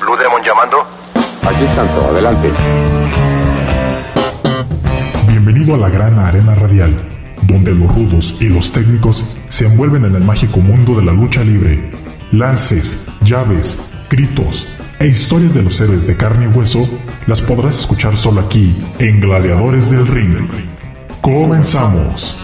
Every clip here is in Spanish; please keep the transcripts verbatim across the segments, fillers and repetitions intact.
Blue Demon llamando. Aquí Santo, adelante. Bienvenido a la gran arena radial, donde los rudos y los técnicos se envuelven en el mágico mundo de la lucha libre. Lances, llaves, gritos e historias de los héroes de carne y hueso las podrás escuchar solo aquí en Gladiadores del Ring. ¡Comenzamos!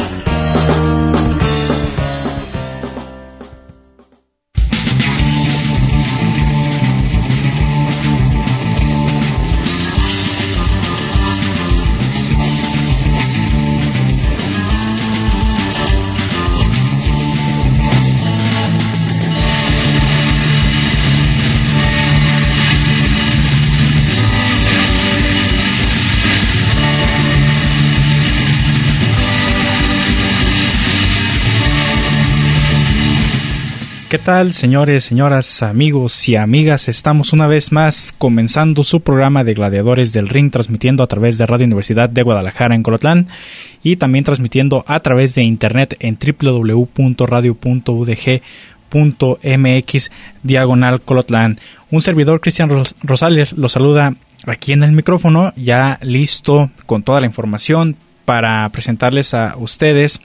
¿Qué tal, señores, señoras, amigos y amigas? Estamos una vez más comenzando su programa de Gladiadores del Ring, transmitiendo a través de Radio Universidad de Guadalajara en Colotlán y también transmitiendo a través de internet en doble u doble u doble u punto radio punto u d g punto m x diagonal Colotlán. Un servidor, Cristian Rosales, lo saluda aquí en el micrófono, ya listo con toda la información para presentarles a ustedes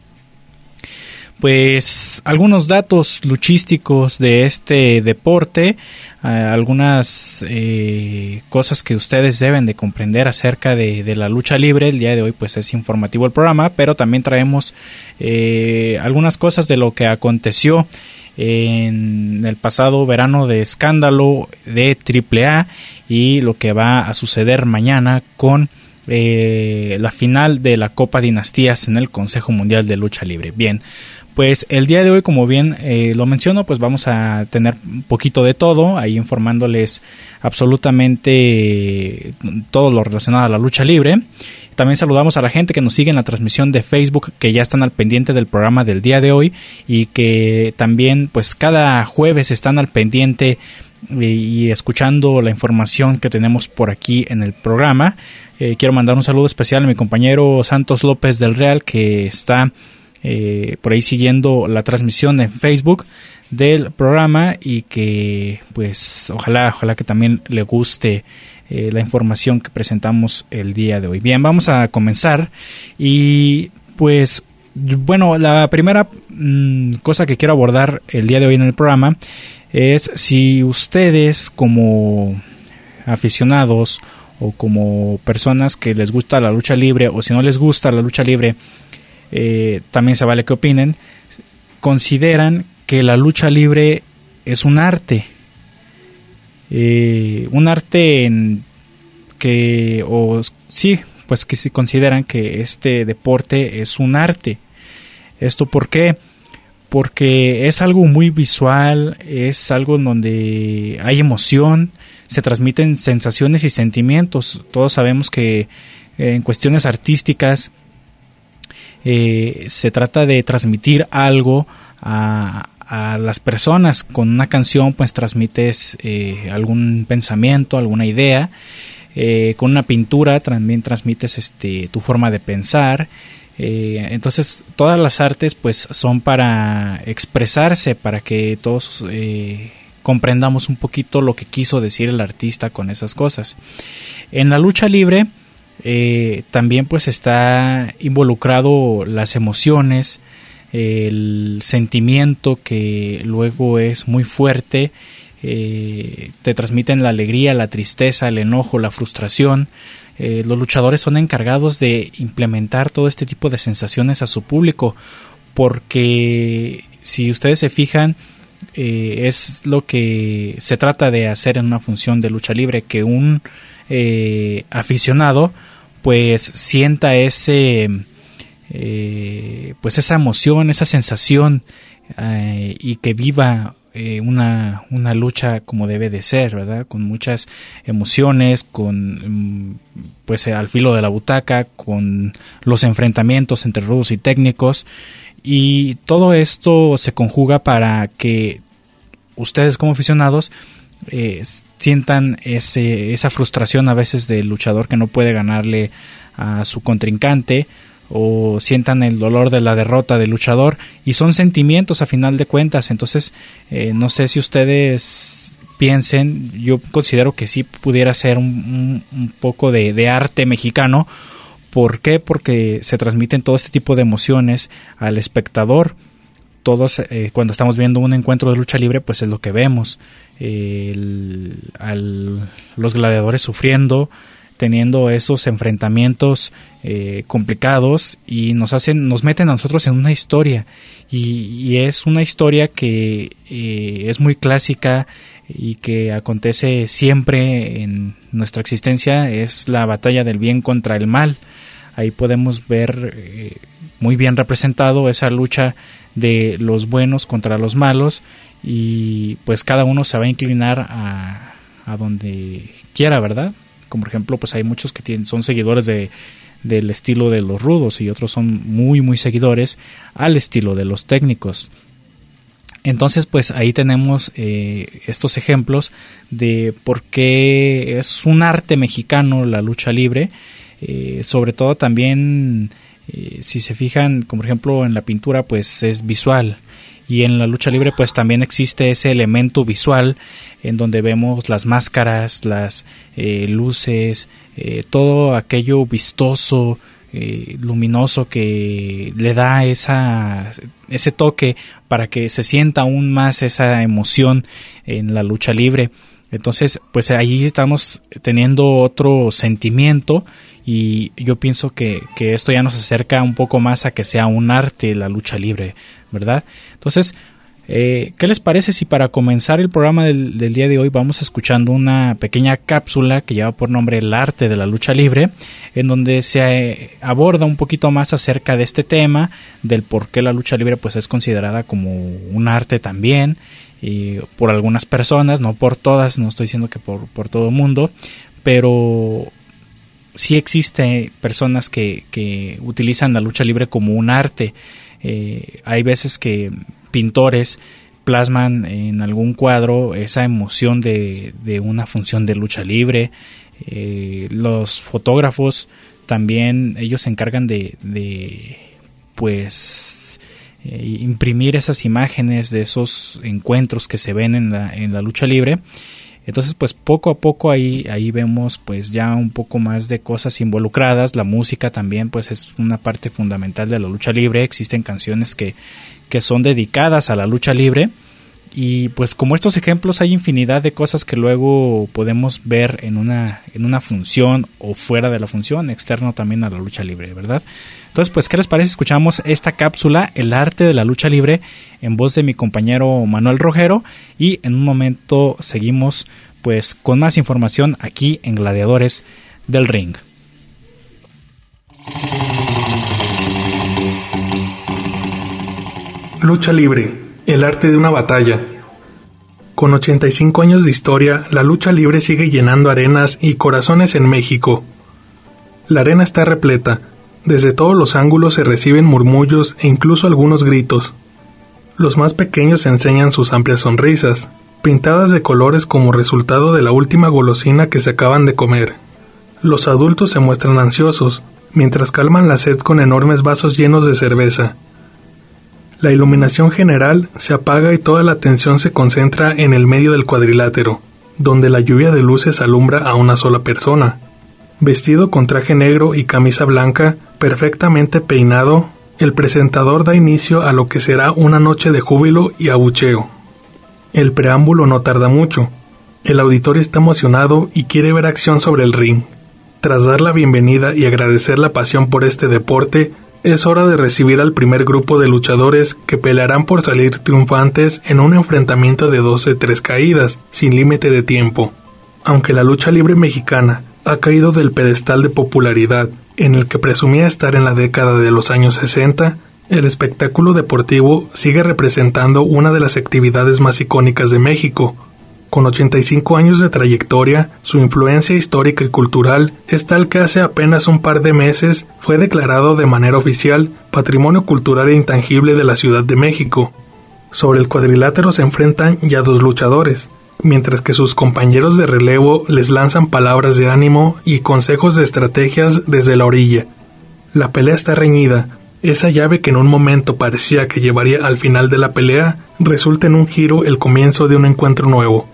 pues algunos datos luchísticos de este deporte, eh, algunas eh, cosas que ustedes deben de comprender acerca de, de la lucha libre. El día de hoy pues es informativo el programa, pero también traemos eh, algunas cosas de lo que aconteció en el pasado verano de escándalo de triple A y lo que va a suceder mañana con eh, la final de la Copa Dinastías en el Consejo Mundial de Lucha Libre. Bien, pues el día de hoy, como bien eh, lo menciono, pues vamos a tener un poquito de todo, ahí informándoles absolutamente todo lo relacionado a la lucha libre. También saludamos a la gente que nos sigue en la transmisión de Facebook, que ya están al pendiente del programa del día de hoy y que también pues cada jueves están al pendiente y, y escuchando la información que tenemos por aquí en el programa. Eh, quiero mandar un saludo especial a mi compañero Santos López del Real, que está Eh, por ahí siguiendo la transmisión en Facebook del programa y que pues ojalá ojalá que también le guste eh, la información que presentamos el día de hoy. Bien, vamos a comenzar y pues bueno, la primera mmm, cosa que quiero abordar el día de hoy en el programa es si ustedes como aficionados o como personas que les gusta la lucha libre, o si no les gusta la lucha libre, Eh, también se vale que opinen, consideran que la lucha libre es un arte, eh, un arte en que, o sí, pues que si consideran que este deporte es un arte. ¿Esto por qué? Porque es algo muy visual, es algo en donde hay emoción, se transmiten sensaciones y sentimientos. Todos sabemos que eh, en cuestiones artísticas Eh, se trata de transmitir algo a, a las personas. Con una canción pues transmites eh, algún pensamiento, alguna idea. Eh, con una pintura también transmites este, tu forma de pensar. Eh, entonces todas las artes pues son para expresarse, para que todos eh, comprendamos un poquito lo que quiso decir el artista con esas cosas. En la lucha libre Eh, también pues está involucrado las emociones, el sentimiento que luego es muy fuerte, eh, te transmiten la alegría, la tristeza, el enojo, la frustración. Eh, los luchadores son encargados de implementar todo este tipo de sensaciones a su público, porque si ustedes se fijan, eh, es lo que se trata de hacer en una función de lucha libre, que un eh, aficionado pues sienta ese eh, pues esa emoción, esa sensación eh, y que viva eh, una, una lucha como debe de ser, ¿verdad? Con muchas emociones, con pues al filo de la butaca, con los enfrentamientos entre rudos y técnicos, y todo esto se conjuga para que ustedes como aficionados eh, sientan ese, esa frustración a veces del luchador que no puede ganarle a su contrincante, o sientan el dolor de la derrota del luchador, y son sentimientos a final de cuentas. Entonces eh, no sé si ustedes piensen, yo considero que sí pudiera ser un, un, un poco de, de arte mexicano. ¿Por qué? Porque se transmiten todo este tipo de emociones al espectador. Todos, eh, cuando estamos viendo un encuentro de lucha libre, pues es lo que vemos. Eh, el, al, los gladiadores sufriendo, teniendo esos enfrentamientos eh, complicados, y nos hacen, nos meten a nosotros en una historia. Y, y es una historia que eh, es muy clásica y que acontece siempre en nuestra existencia. Es la batalla del bien contra el mal. Ahí podemos ver eh, muy bien representado esa lucha de los buenos contra los malos, y pues cada uno se va a inclinar a, a donde quiera, ¿verdad? Como por ejemplo, pues hay muchos que tienen, son seguidores de, del estilo de los rudos, y otros son muy muy seguidores al estilo de los técnicos. Entonces pues ahí tenemos eh, estos ejemplos de por qué es un arte mexicano la lucha libre. Eh, sobre todo también eh, si se fijan, como por ejemplo en la pintura, pues es visual, y en la lucha libre pues también existe ese elemento visual en donde vemos las máscaras, las eh, luces, eh, todo aquello vistoso, eh, luminoso, que le da esa ese toque para que se sienta aún más esa emoción en la lucha libre. Entonces pues ahí estamos teniendo otro sentimiento, y yo pienso que, que esto ya nos acerca un poco más a que sea un arte la lucha libre, ¿verdad? Entonces, eh, ¿qué les parece si para comenzar el programa del, del día de hoy vamos escuchando una pequeña cápsula que lleva por nombre El arte de la lucha libre, en donde se eh, aborda un poquito más acerca de este tema, del por qué la lucha libre pues es considerada como un arte también, y por algunas personas, no por todas, no estoy diciendo que por, por todo el mundo, pero sí existe personas que, que utilizan la lucha libre como un arte. Eh, hay veces que pintores plasman en algún cuadro esa emoción de, de una función de lucha libre. Eh, los fotógrafos también, ellos se encargan de, de pues eh, imprimir esas imágenes de esos encuentros que se ven en la, en la lucha libre. Entonces pues poco a poco ahí, ahí vemos pues ya un poco más de cosas involucradas. La música también pues es una parte fundamental de la lucha libre. Existen canciones que, que son dedicadas a la lucha libre, y pues como estos ejemplos hay infinidad de cosas que luego podemos ver en una, en una función o fuera de la función, externo también a la lucha libre, ¿verdad? Entonces pues ¿qué les parece? Escuchamos esta cápsula, El arte de la lucha libre, en voz de mi compañero Manuel Rojero, y en un momento seguimos pues con más información aquí en Gladiadores del Ring. Lucha libre, el arte de una batalla. Con ochenta y cinco años de historia, la lucha libre sigue llenando arenas y corazones en México. La arena está repleta. Desde todos los ángulos se reciben murmullos e incluso algunos gritos. Los más pequeños enseñan sus amplias sonrisas, pintadas de colores como resultado de la última golosina que se acaban de comer. Los adultos se muestran ansiosos, mientras calman la sed con enormes vasos llenos de cerveza. La iluminación general se apaga y toda la atención se concentra en el medio del cuadrilátero, donde la lluvia de luces alumbra a una sola persona. Vestido con traje negro y camisa blanca, perfectamente peinado, el presentador da inicio a lo que será una noche de júbilo y abucheo. El preámbulo no tarda mucho. El auditorio está emocionado y quiere ver acción sobre el ring. Tras dar la bienvenida y agradecer la pasión por este deporte, es hora de recibir al primer grupo de luchadores que pelearán por salir triunfantes en un enfrentamiento de doce tres caídas, sin límite de tiempo. Aunque la lucha libre mexicana ha caído del pedestal de popularidad en el que presumía estar en la década de los años sesenta, el espectáculo deportivo sigue representando una de las actividades más icónicas de México. Con ochenta y cinco años de trayectoria, su influencia histórica y cultural es tal que hace apenas un par de meses fue declarado de manera oficial Patrimonio Cultural e Intangible de la Ciudad de México. Sobre el cuadrilátero se enfrentan ya dos luchadores, mientras que sus compañeros de relevo les lanzan palabras de ánimo y consejos de estrategias desde la orilla. La pelea está reñida. Esa llave que en un momento parecía que llevaría al final de la pelea resulta en un giro el comienzo de un encuentro nuevo.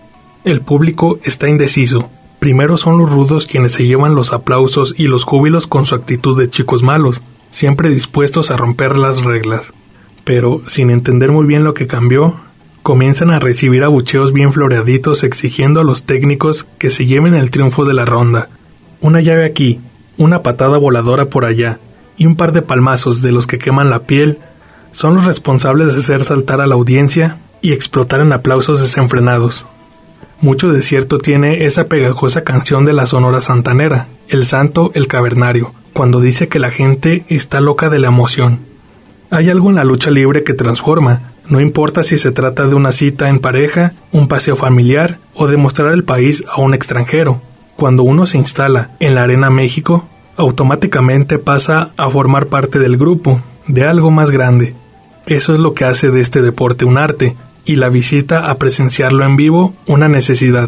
El público está indeciso. Primero son los rudos quienes se llevan los aplausos y los júbilos con su actitud de chicos malos, siempre dispuestos a romper las reglas. Pero, sin entender muy bien lo que cambió, comienzan a recibir abucheos bien floreaditos exigiendo a los técnicos que se lleven el triunfo de la ronda. Una llave aquí, una patada voladora por allá, y un par de palmazos de los que queman la piel, son los responsables de hacer saltar a la audiencia y explotar en aplausos desenfrenados. Mucho de cierto tiene esa pegajosa canción de la Sonora Santanera, El Santo, el Cavernario, cuando dice que la gente está loca de la emoción. Hay algo en la lucha libre que transforma, no importa si se trata de una cita en pareja, un paseo familiar o de mostrar el país a un extranjero. Cuando uno se instala en la Arena México, automáticamente pasa a formar parte del grupo, de algo más grande. Eso es lo que hace de este deporte un arte, y la visita a presenciarlo en vivo una necesidad.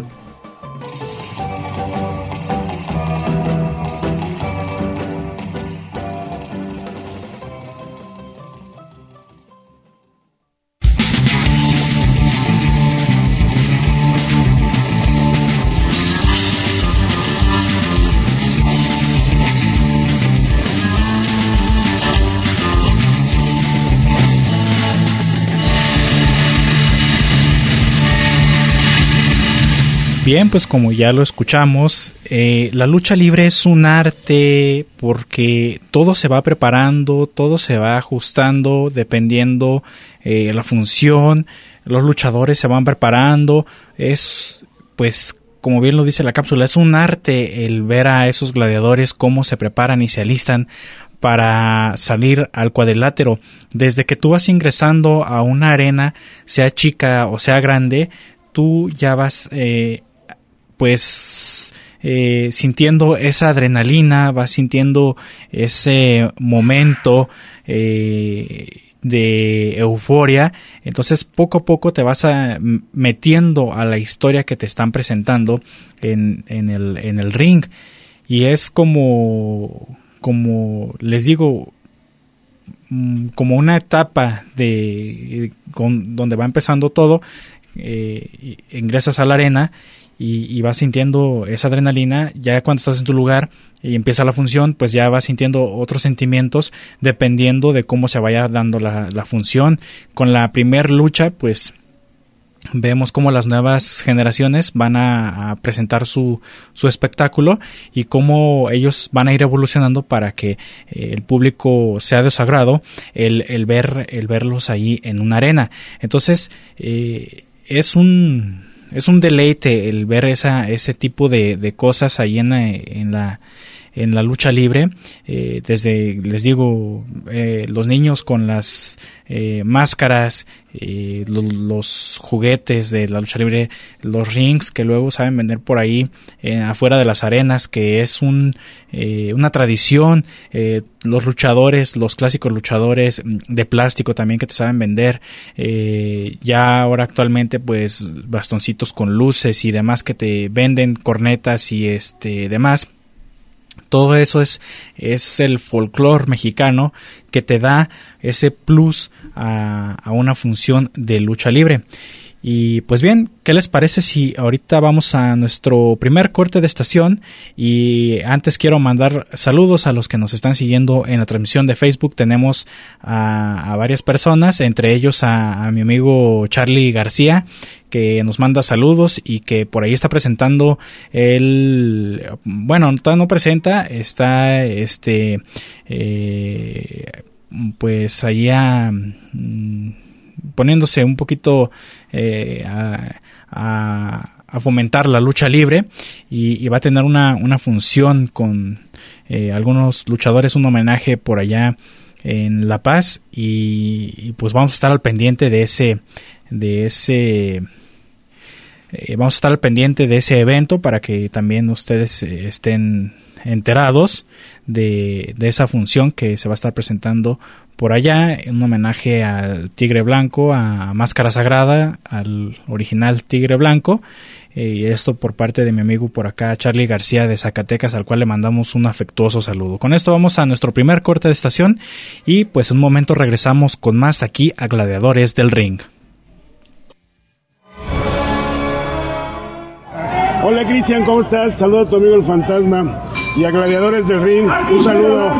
Bien, pues como ya lo escuchamos, eh, la lucha libre es un arte porque todo se va preparando, todo se va ajustando dependiendo eh, la función, los luchadores se van preparando, es pues como bien lo dice la cápsula, es un arte el ver a esos gladiadores cómo se preparan y se alistan para salir al cuadrilátero. Desde que tú vas ingresando a una arena, sea chica o sea grande, tú ya vas eh, pues eh, sintiendo esa adrenalina, vas sintiendo ese momento eh, de euforia. Entonces poco a poco te vas a, metiendo a la historia que te están presentando en, en, el, en el ring, y es como, como les digo, como una etapa de con, donde va empezando todo. Eh, ingresas a la arena y, y vas sintiendo esa adrenalina. Ya cuando estás en tu lugar y empieza la función, pues ya vas sintiendo otros sentimientos dependiendo de cómo se vaya dando la, la función. Con la primer lucha, pues vemos cómo las nuevas generaciones van a, a presentar su, su espectáculo y cómo ellos van a ir evolucionando para que eh, el público sea de su agrado el, el, ver, el verlos ahí en una arena. Entonces, eh, es un es un deleite el ver esa ese tipo de, de cosas ahí en la, en la en la lucha libre. Eh, desde, les digo, eh, los niños con las eh, máscaras, eh, lo, los juguetes de la lucha libre, los rings que luego saben vender por ahí eh, afuera de las arenas, que es un eh, una tradición. Eh, los luchadores, los clásicos luchadores de plástico también que te saben vender. Eh, ya ahora actualmente pues bastoncitos con luces y demás que te venden, cornetas y este demás. Todo eso es, es el folclore mexicano que te da ese plus a, a una función de lucha libre. Y pues bien, ¿qué les parece si ahorita vamos a nuestro primer corte de estación? Y antes quiero mandar saludos a los que nos están siguiendo en la transmisión de Facebook. Tenemos a, a varias personas, entre ellos a, a mi amigo Charlie García, que nos manda saludos y que por ahí está presentando el, bueno, todavía no presenta, está este eh, pues allá mmm, poniéndose un poquito eh, a, a, a fomentar la lucha libre, y, y va a tener una, una función con eh, algunos luchadores, un homenaje por allá en La Paz, y, y pues vamos a estar al pendiente de ese de ese eh, vamos a estar al pendiente de ese evento para que también ustedes eh, estén enterados de, de esa función que se va a estar presentando por allá, un homenaje al Tigre Blanco, a Máscara Sagrada, al original Tigre Blanco, eh, y esto por parte de mi amigo por acá, Charlie García de Zacatecas, al cual le mandamos un afectuoso saludo. Con esto vamos a nuestro primer corte de estación y pues en un momento regresamos con más aquí a Gladiadores del Ring. Hola Cristian, ¿cómo estás? Saludo a tu amigo el Fantasma y a Gladiadores del Ring. Un saludo.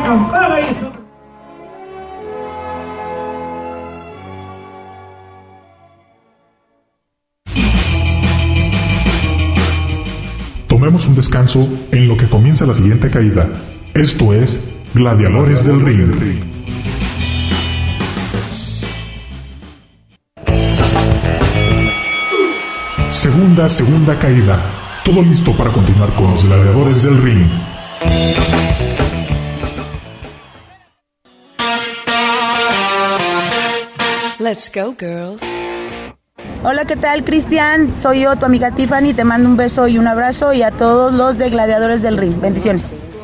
Tomemos un descanso en lo que comienza la siguiente caída. Esto es Gladiadores del Ring. Segunda, segunda caída. Todo listo para continuar con los Gladiadores del Ring. Let's go, girls. Hola, ¿qué tal, Cristian? Soy yo, tu amiga Tiffany. Te mando un beso y un abrazo, y a todos los de Gladiadores del Ring. Bendiciones.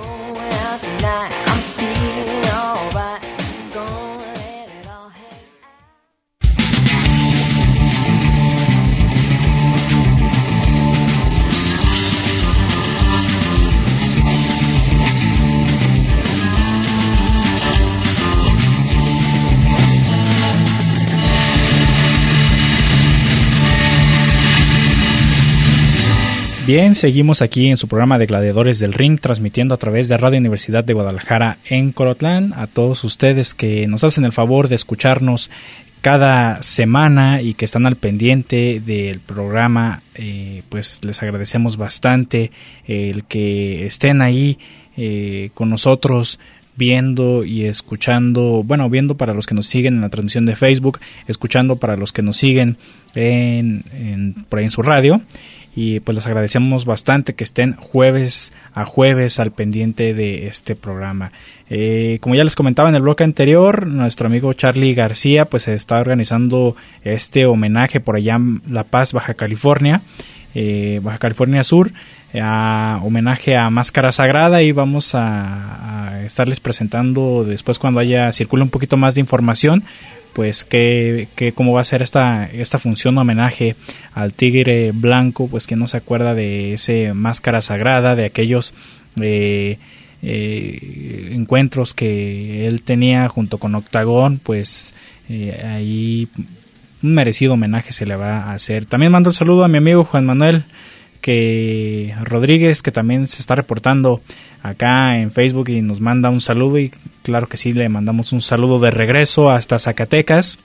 Bien, seguimos aquí en su programa de Gladiadores del Ring, transmitiendo a través de Radio Universidad de Guadalajara en Colotlán. A todos ustedes que nos hacen el favor de escucharnos cada semana y que están al pendiente del programa, eh, pues les agradecemos bastante el que estén ahí eh, con nosotros, viendo y escuchando, bueno, viendo para los que nos siguen en la transmisión de Facebook, escuchando para los que nos siguen en, en, por ahí en su radio. Y pues les agradecemos bastante que estén jueves a jueves al pendiente de este programa. Eh, como ya les comentaba en el bloque anterior, nuestro amigo Charlie García pues está organizando este homenaje por allá en La Paz, Baja California, eh, Baja California Sur, eh, a homenaje a Máscara Sagrada, y vamos a, a estarles presentando después, cuando haya circule un poquito más de información, pues que, que cómo va a ser esta esta función homenaje al Tigre Blanco, pues que no se acuerda de ese Máscara Sagrada, de aquellos eh, eh, encuentros que él tenía junto con Octagón, pues eh, ahí un merecido homenaje se le va a hacer. También mando el saludo a mi amigo Juan Manuel que Rodríguez, que también se está reportando acá en Facebook y nos manda un saludo, y claro que sí, le mandamos un saludo de regreso hasta Zacatecas.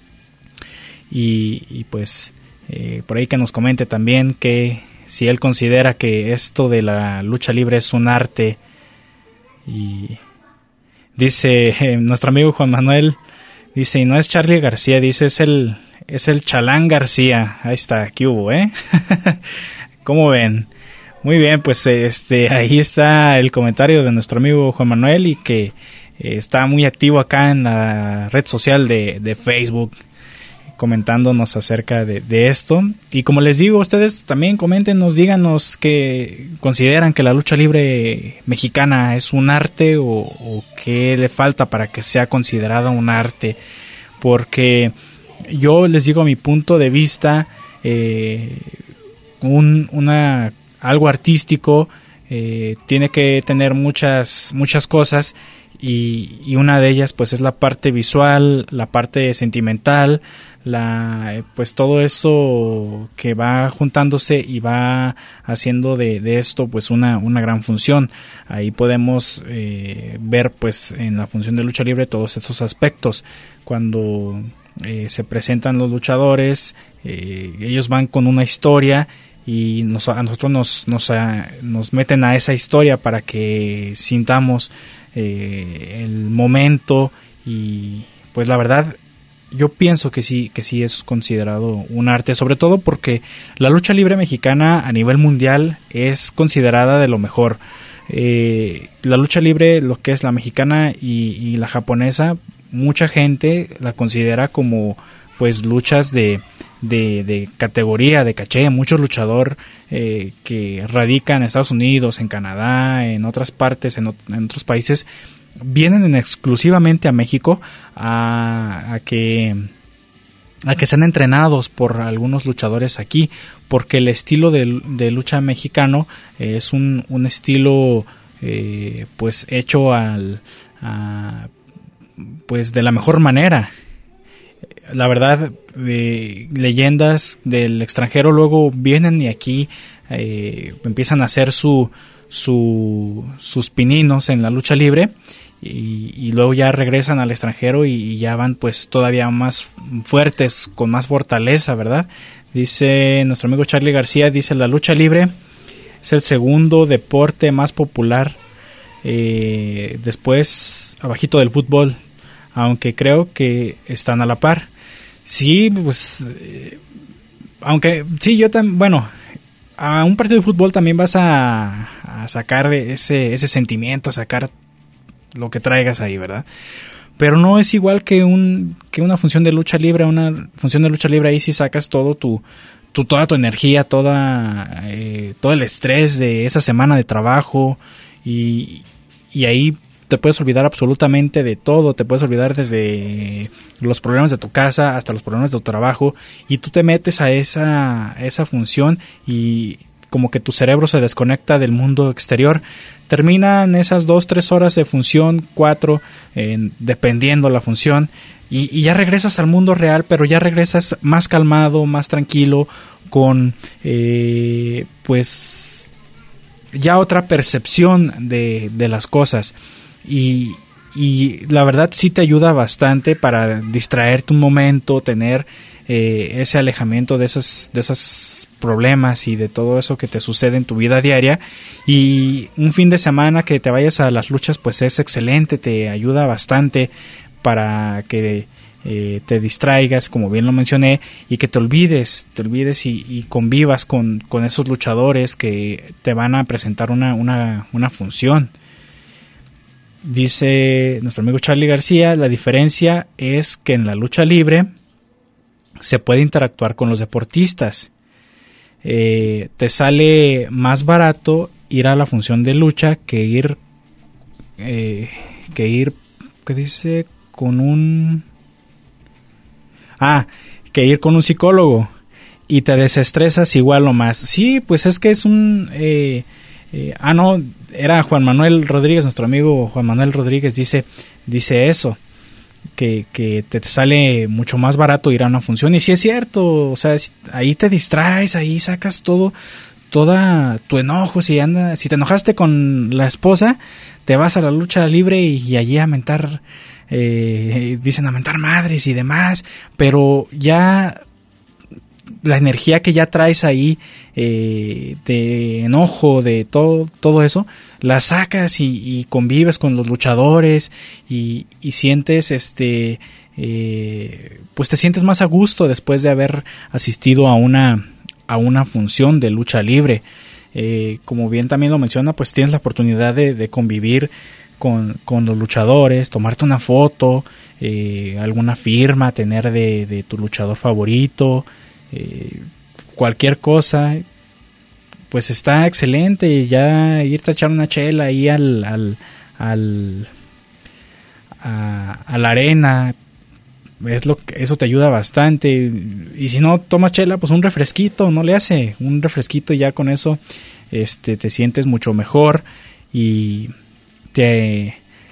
Y, y pues eh, por ahí que nos comente también que si él considera que esto de la lucha libre es un arte. Y dice eh, nuestro amigo Juan Manuel, dice, y no es Charlie García, dice, es el es el Chalán García. Ahí está, aquí hubo, ¿eh? ¿Cómo ven? Muy bien, pues este ahí está el comentario de nuestro amigo Juan Manuel, y que eh, está muy activo acá en la red social de, de Facebook, comentándonos acerca de, de esto. Y como les digo, ustedes también coméntenos, díganos que consideran que la lucha libre mexicana es un arte, o, o qué le falta para que sea considerada un arte, porque yo les digo mi punto de vista, eh, un, una algo artístico eh, tiene que tener muchas muchas cosas, y, y una de ellas pues es la parte visual, la parte sentimental, la pues todo eso que va juntándose y va haciendo de, de esto pues una, una gran función. Ahí podemos eh, ver pues en la función de lucha libre todos estos aspectos. Cuando eh, se presentan los luchadores, eh, ellos van con una historia, y nos, a nosotros nos, nos, a, nos meten a esa historia para que sintamos eh, el momento, y pues la verdad yo pienso que sí, que sí es considerado un arte, sobre todo porque la lucha libre mexicana a nivel mundial es considerada de lo mejor. Eh, la lucha libre, lo que es la mexicana y, y la japonesa, mucha gente la considera como pues luchas de De, de categoría, de caché. Muchos luchadores eh, que radican en Estados Unidos, en Canadá, en otras partes, en, en otros países, vienen en exclusivamente a México a, a que a que sean entrenados por algunos luchadores aquí, porque el estilo de, de lucha mexicano es un, un estilo eh, pues hecho al a, pues de la mejor manera. La verdad, eh, leyendas del extranjero luego vienen y aquí eh, empiezan a hacer su, su, sus pininos en la lucha libre y, y luego ya regresan al extranjero y, y ya van pues todavía más fuertes, con más fortaleza, ¿verdad? Dice nuestro amigo Charlie García, dice: la lucha libre es el segundo deporte más popular, eh, después abajito del fútbol, aunque creo que están a la par. Sí, pues, eh, aunque sí, yo también, bueno, a un partido de fútbol también vas a, a sacar ese, ese sentimiento, a sacar lo que traigas ahí, ¿verdad? Pero no es igual que un que una función de lucha libre. Una función de lucha libre ahí sí sacas todo tu, tu toda tu energía, toda eh, todo el estrés de esa semana de trabajo y, y ahí te puedes olvidar absolutamente de todo. Te puedes olvidar desde los problemas de tu casa hasta los problemas de tu trabajo y tú te metes a esa a esa función y como que tu cerebro se desconecta del mundo exterior. Terminan esas dos, tres horas de función, cuatro, eh, dependiendo la función, y, y ya regresas al mundo real, pero ya regresas más calmado, más tranquilo, con eh, pues ya otra percepción de, de las cosas. Y, y la verdad sí te ayuda bastante para distraerte un momento, tener eh, ese alejamiento de esos, de esos problemas y de todo eso que te sucede en tu vida diaria. Y un fin de semana que te vayas a las luchas pues es excelente, te ayuda bastante para que eh, te distraigas, como bien lo mencioné, y que te olvides, te olvides y, y convivas con, con esos luchadores que te van a presentar una, una, una función. Dice nuestro amigo Charlie García: la diferencia es que en la lucha libre se puede interactuar con los deportistas. Eh, te sale más barato ir a la función de lucha que ir eh, que ir ¿qué dice? con un ah que ir con un psicólogo, y te desestresas igual o más. Sí, pues es que es un eh, eh, ah no era Juan Manuel Rodríguez, nuestro amigo Juan Manuel Rodríguez dice dice eso, que, que te sale mucho más barato ir a una función. Y sí es cierto, o sea, ahí te distraes, ahí sacas todo, toda tu enojo. Si anda, si te enojaste con la esposa, te vas a la lucha libre y, y allí a mentar, eh, dicen a mentar madres y demás, pero ya la energía que ya traes ahí, eh, de enojo, de todo, todo eso, la sacas y, y convives con los luchadores y, y sientes, este, eh, pues te sientes más a gusto después de haber asistido a una, a una función de lucha libre. Eh, como bien también lo menciona, pues tienes la oportunidad de, de convivir con, con los luchadores, tomarte una foto, eh, alguna firma, tener de, de tu luchador favorito. Eh, cualquier cosa, pues está excelente. Ya irte a echar una chela ahí al, al, al a, a la arena, es lo que, eso te ayuda bastante. Y si no tomas chela, pues un refresquito, no le hace un refresquito, y ya con eso este te sientes mucho mejor y te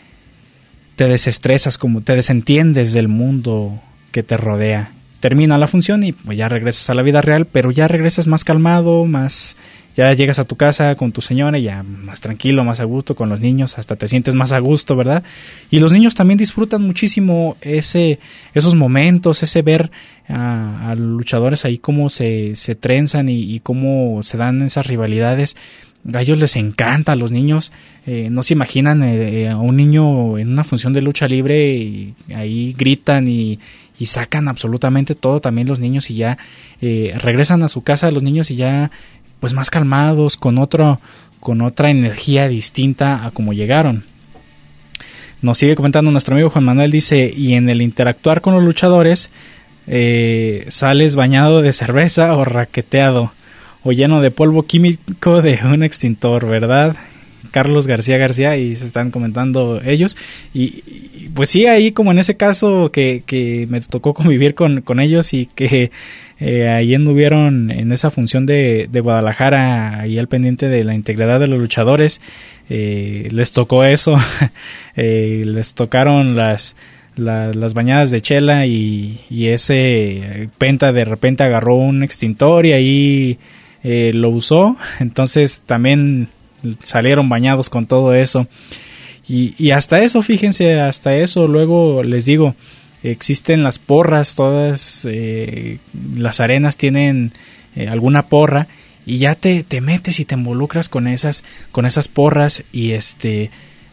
te desestresas, como te desentiendes del mundo que te rodea. Termina la función y pues ya regresas a la vida real, pero ya regresas más calmado, más, ya llegas a tu casa con tu señora, ya más tranquilo, más a gusto, con los niños, hasta te sientes más a gusto, ¿verdad? Y los niños también disfrutan muchísimo ese, esos momentos, ese ver a, a los luchadores ahí cómo se, se trenzan y, y cómo se dan esas rivalidades. A ellos les encanta, a los niños, eh, no se imaginan eh, a un niño en una función de lucha libre y ahí gritan y, y sacan absolutamente todo también los niños, y ya eh, regresan a su casa los niños y ya pues más calmados, con otro, con otra energía distinta a como llegaron. Nos sigue comentando nuestro amigo Juan Manuel, dice: y en el interactuar con los luchadores eh, sales bañado de cerveza o raqueteado o lleno de polvo químico de un extintor, ¿verdad? Carlos García García, y se están comentando ellos. Y, y pues sí, ahí como en ese caso que, que me tocó convivir con, con ellos, y que eh, ahí anduvieron en esa función de, de Guadalajara, ahí al pendiente de la integridad de los luchadores, eh, les tocó eso. eh, les tocaron las... La, las bañadas de chela, y, y ese Penta de repente agarró un extintor y ahí eh, lo usó, entonces también salieron bañados con todo eso. Y, y hasta eso, fíjense, hasta eso, luego les digo, existen las porras, todas eh, las arenas tienen eh, alguna porra, y ya te, te metes y te involucras con esas, con esas porras, y este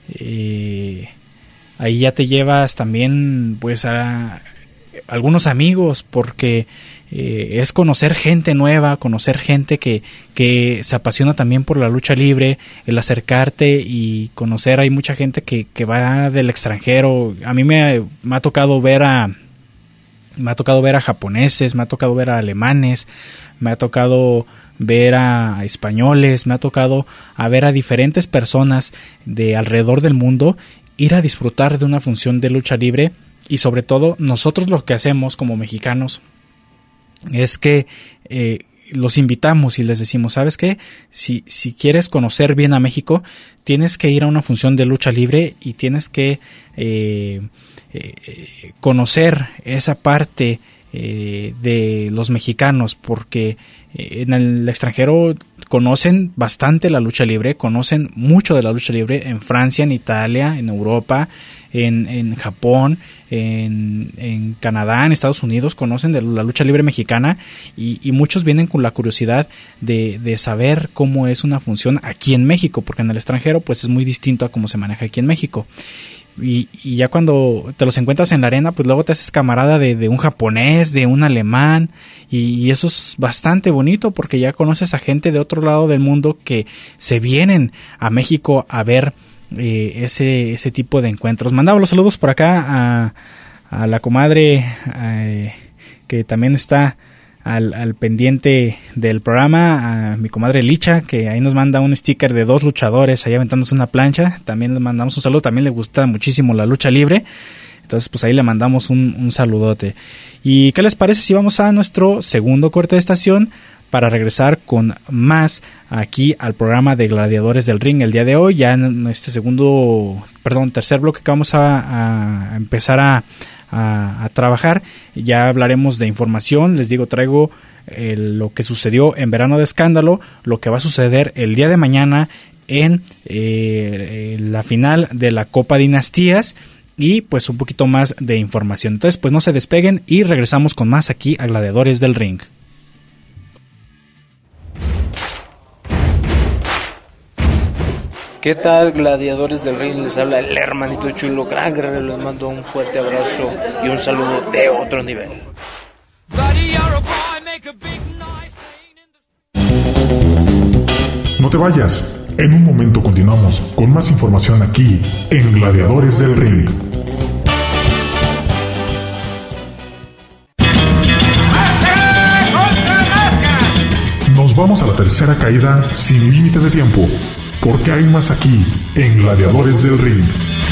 eh, ahí ya te llevas también pues a algunos amigos, porque eh, es conocer gente nueva, conocer gente que, que se apasiona también por la lucha libre, el acercarte y conocer. Hay mucha gente que, que va del extranjero. A mí me, me ha tocado ver a me ha tocado ver a japoneses, me ha tocado ver a alemanes, me ha tocado ver a españoles, me ha tocado a ver a diferentes personas de alrededor del mundo ir a disfrutar de una función de lucha libre. Y sobre todo, nosotros lo que hacemos como mexicanos es que eh, los invitamos y les decimos, ¿sabes qué? Si, si quieres conocer bien a México, tienes que ir a una función de lucha libre y tienes que eh, eh, conocer esa parte eh, de los mexicanos, porque eh, en el extranjero conocen bastante la lucha libre, conocen mucho de la lucha libre en Francia, en Italia, en Europa, en, en Japón, en, en Canadá, en Estados Unidos, conocen de la lucha libre mexicana, y, y muchos vienen con la curiosidad de, de saber cómo es una función aquí en México, porque en el extranjero pues es muy distinto a cómo se maneja aquí en México. Y, y ya cuando te los encuentras en la arena, pues luego te haces camarada de, de un japonés, de un alemán, y, y eso es bastante bonito, porque ya conoces a gente de otro lado del mundo que se vienen a México a ver eh, ese ese tipo de encuentros. Mandaba los saludos por acá a, a la comadre eh, que también está al, al pendiente del programa, a mi comadre Licha, que ahí nos manda un sticker de dos luchadores ahí aventándose una plancha. También le mandamos un saludo, también le gusta muchísimo la lucha libre, entonces pues ahí le mandamos un, un saludote. ¿Y qué les parece si vamos a nuestro segundo corte de estación para regresar con más aquí al programa de Gladiadores del Ring el día de hoy? Ya en este segundo, perdón, tercer bloque que vamos a, a empezar a A, a trabajar, ya hablaremos de información. Les digo, traigo eh, lo que sucedió en Verano de Escándalo, lo que va a suceder el día de mañana en eh, la final de la Copa Dinastías, y pues un poquito más de información. Entonces pues no se despeguen y regresamos con más aquí a Gladiadores del Ring. ¿Qué tal, gladiadores del ring? Les habla el hermanito chulo, gran guerrero. Les mando un fuerte abrazo y un saludo de otro nivel. No te vayas, en un momento continuamos con más información aquí en Gladiadores del Ring. Nos vamos a la tercera caída sin límite de tiempo, porque hay más aquí en Gladiadores del Ring.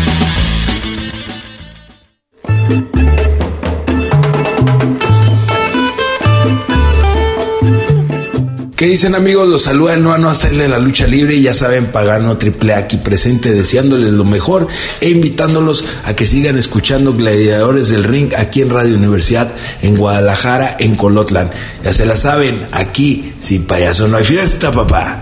¿Qué dicen, amigos? Los saluda el Noano hasta el de la lucha libre, y ya saben, Pagano Triple A aquí presente, deseándoles lo mejor e invitándolos a que sigan escuchando Gladiadores del Ring aquí en Radio Universidad, en Guadalajara, en Colotlán. Ya se la saben, aquí sin payaso no hay fiesta, papá.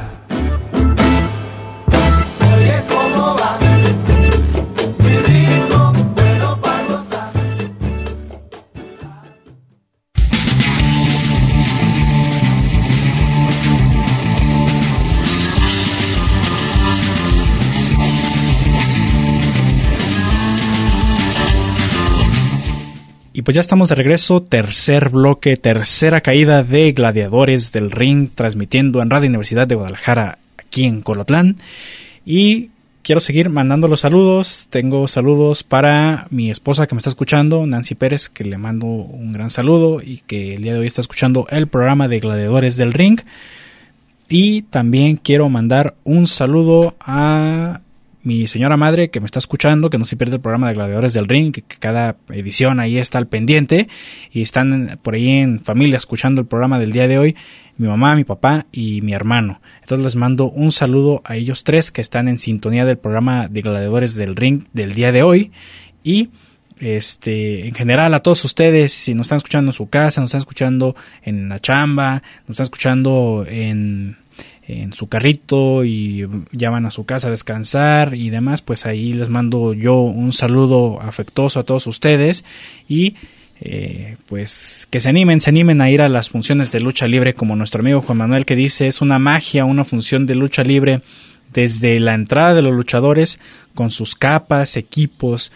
Pues ya estamos de regreso, tercer bloque, tercera caída de Gladiadores del Ring, transmitiendo en Radio Universidad de Guadalajara, aquí en Colotlán. Y quiero seguir mandando los saludos. Tengo saludos para mi esposa que me está escuchando, Nancy Pérez, que le mando un gran saludo y que el día de hoy está escuchando el programa de Gladiadores del Ring. Y también quiero mandar un saludo a mi señora madre, que me está escuchando, que no se pierde el programa de Gladiadores del Ring, que, que cada edición ahí está al pendiente, y están por ahí en familia escuchando el programa del día de hoy, mi mamá, mi papá y mi hermano. Entonces les mando un saludo a ellos tres que están en sintonía del programa de Gladiadores del Ring del día de hoy. Y este, en general a todos ustedes, si nos están escuchando en su casa, nos están escuchando en la chamba, nos están escuchando en, en su carrito y ya van a su casa a descansar y demás, pues ahí les mando yo un saludo afectuoso a todos ustedes y eh, pues que se animen, se animen a ir a las funciones de lucha libre, como nuestro amigo Juan Manuel que dice, es una magia, una función de lucha libre desde la entrada de los luchadores con sus capas, equipos,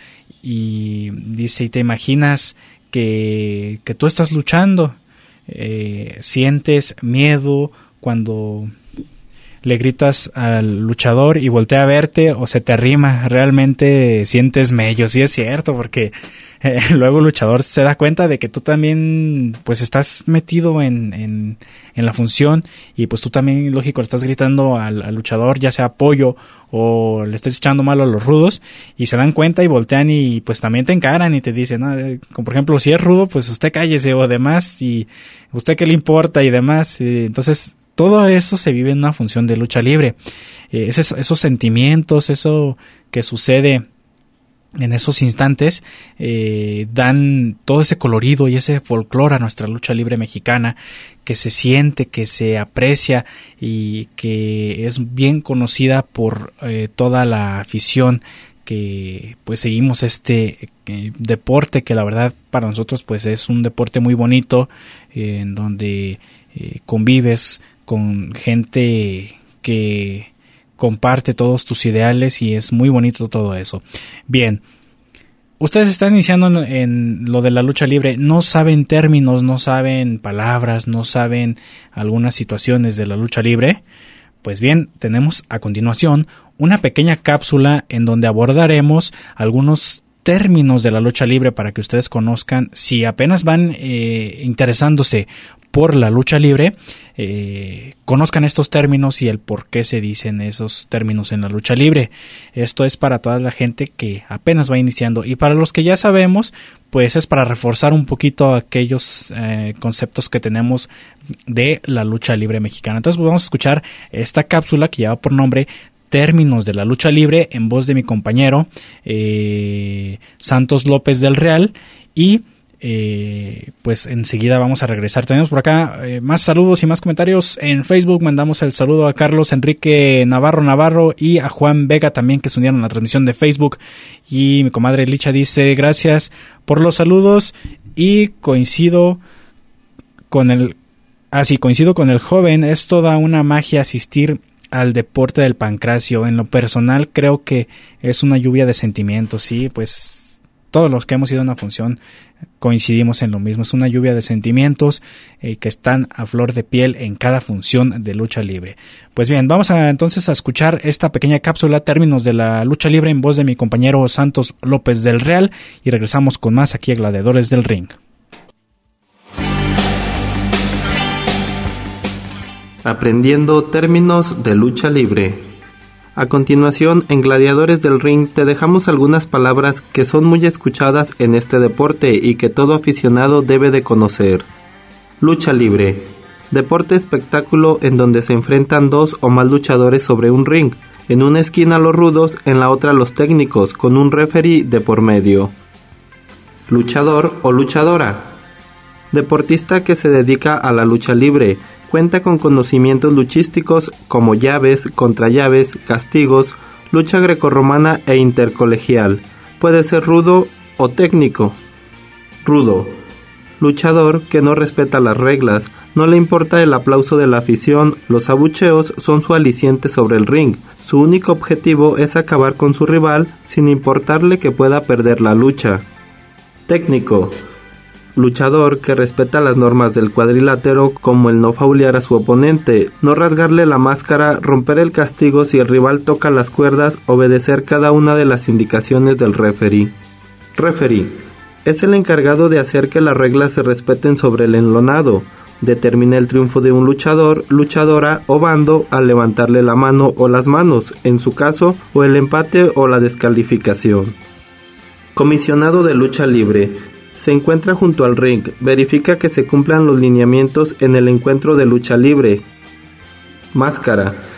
y dice, y te imaginas que, que tú estás luchando, eh, sientes miedo cuando le gritas al luchador y voltea a verte o se te arrima, realmente sientes mello, sí es cierto, porque eh, luego el luchador se da cuenta de que tú también pues estás metido en, en, en la función y pues tú también, lógico, le estás gritando al, al luchador, ya sea apoyo o le estás echando malo a los rudos y se dan cuenta y voltean y pues también te encaran y te dicen, ¿no? Como por ejemplo, si es rudo, pues usted cállese o demás y usted qué le importa y demás, y entonces todo eso se vive en una función de lucha libre. Eh, esos, esos sentimientos, eso que sucede en esos instantes, eh, dan todo ese colorido y ese folclore a nuestra lucha libre mexicana, que se siente, que se aprecia y que es bien conocida por eh, toda la afición que pues seguimos este eh, deporte, que la verdad para nosotros pues es un deporte muy bonito, eh, en donde eh, convives con gente que comparte todos tus ideales y es muy bonito todo eso. Bien, ustedes están iniciando en, en lo de la lucha libre, no saben términos, no saben palabras, no saben algunas situaciones de la lucha libre. Pues bien, tenemos a continuación una pequeña cápsula en donde abordaremos algunos términos de la lucha libre para que ustedes conozcan, si apenas van eh, interesándose por la lucha libre, eh, conozcan estos términos y el por qué se dicen esos términos en la lucha libre. Esto es para toda la gente que apenas va iniciando, y para los que ya sabemos, pues es para reforzar un poquito aquellos eh, conceptos que tenemos de la lucha libre mexicana. Entonces pues vamos a escuchar esta cápsula que lleva por nombre Términos de la lucha libre, en voz de mi compañero eh, Santos López del Real, y Eh, pues enseguida vamos a regresar. Tenemos por acá eh, más saludos y más comentarios en Facebook. Mandamos el saludo a Carlos Enrique Navarro Navarro y a Juan Vega también, que se unieron a la transmisión de Facebook. Y mi comadre Licha dice gracias por los saludos y coincido con el ah sí, coincido con el joven, es toda una magia asistir al deporte del pancracio. En lo personal creo que es una lluvia de sentimientos, sí, pues todos los que hemos ido a una función coincidimos en lo mismo. Es una lluvia de sentimientos eh, que están a flor de piel en cada función de lucha libre. Pues bien, vamos a entonces a escuchar esta pequeña cápsula, Términos de la lucha libre, en voz de mi compañero Santos López del Real, y regresamos con más aquí a Gladiadores del Ring. Aprendiendo términos de lucha libre. A continuación, en Gladiadores del Ring te dejamos algunas palabras que son muy escuchadas en este deporte y que todo aficionado debe de conocer. Lucha libre. Deporte espectáculo en donde se enfrentan dos o más luchadores sobre un ring. En una esquina los rudos, en la otra los técnicos, con un referee de por medio. Luchador o luchadora. Deportista que se dedica a la lucha libre. Cuenta con conocimientos luchísticos como llaves, contrallaves, castigos, lucha grecorromana e intercolegial. Puede ser rudo o técnico. Rudo. Luchador que no respeta las reglas, no le importa el aplauso de la afición, los abucheos son su aliciente sobre el ring. Su único objetivo es acabar con su rival sin importarle que pueda perder la lucha. Técnico. Luchador que respeta las normas del cuadrilátero, como el no faulear a su oponente, no rasgarle la máscara, romper el castigo si el rival toca las cuerdas, obedecer cada una de las indicaciones del referee. Referee es el encargado de hacer que las reglas se respeten sobre el enlonado. Determina el triunfo de un luchador, luchadora o bando al levantarle la mano o las manos, en su caso, o el empate o la descalificación. Comisionado de lucha libre. Se encuentra junto al ring, verifica que se cumplan los lineamientos en el encuentro de lucha libre. Máscara.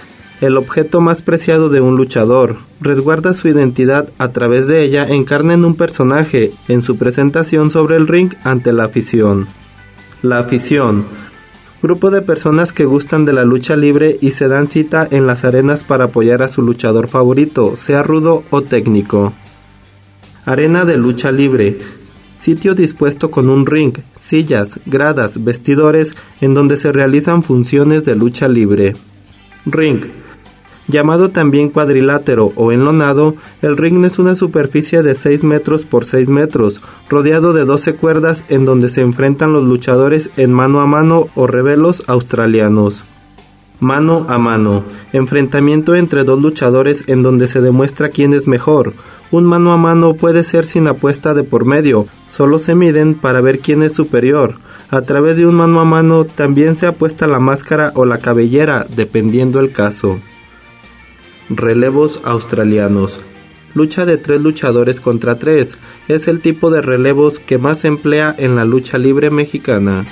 el objeto más preciado de un luchador. Resguarda su identidad a través de ella, encarna en un personaje en su presentación sobre el ring ante la afición. La afición. Grupo de personas que gustan de la lucha libre y se dan cita en las arenas para apoyar a su luchador favorito, sea rudo o técnico. Arena de lucha libre. Sitio dispuesto con un ring, sillas, gradas, vestidores en donde se realizan funciones de lucha libre. Ring. Llamado también cuadrilátero o enlonado, el ring es una superficie de seis metros por seis metros, rodeado de doce cuerdas en donde se enfrentan los luchadores en mano a mano o rebelos australianos. Mano a mano, enfrentamiento entre dos luchadores en donde se demuestra quién es mejor. Un mano a mano puede ser sin apuesta de por medio, solo se miden para ver quién es superior. A través de un mano a mano también se apuesta la máscara o la cabellera, dependiendo el caso. Relevos australianos. Lucha de tres luchadores contra tres. Es el tipo de relevos que más se emplea en la lucha libre mexicana.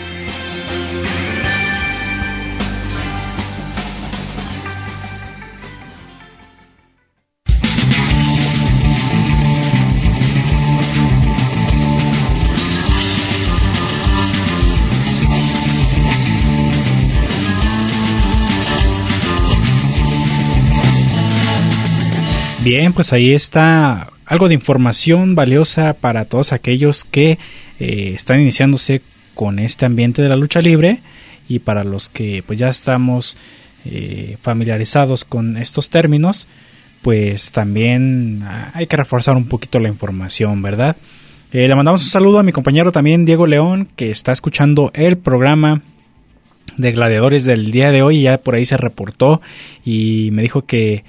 Bien, pues ahí está algo de información valiosa para todos aquellos que eh, están iniciándose con este ambiente de la lucha libre, y para los que pues ya estamos eh, familiarizados con estos términos, pues también hay que reforzar un poquito la información, ¿verdad? Eh, le mandamos un saludo a mi compañero también Diego León, que está escuchando el programa de Gladiadores del día de hoy, y ya por ahí se reportó y me dijo que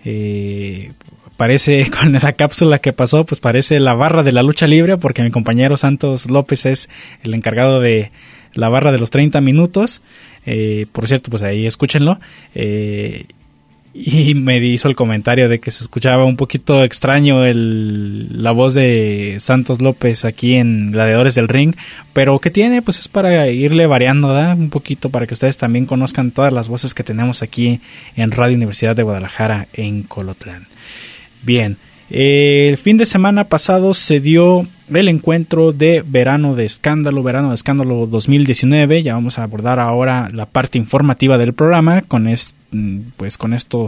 eh, parece, con la cápsula que pasó, pues parece la barra de la lucha libre, porque mi compañero Santos López es el encargado de la barra de los treinta minutos. Eh, por cierto, pues ahí escúchenlo. Eh, y me hizo el comentario de que se escuchaba un poquito extraño el, la voz de Santos López aquí en Gladiadores del Ring, pero ¿qué tiene? Pues es para irle variando, ¿verdad? Un poquito, para que ustedes también conozcan todas las voces que tenemos aquí en Radio Universidad de Guadalajara en Colotlán. Bien, eh, el fin de semana pasado se dio el encuentro de Verano de Escándalo, Verano de Escándalo dos mil diecinueve. Ya vamos a abordar ahora la parte informativa del programa. Con es, pues con esto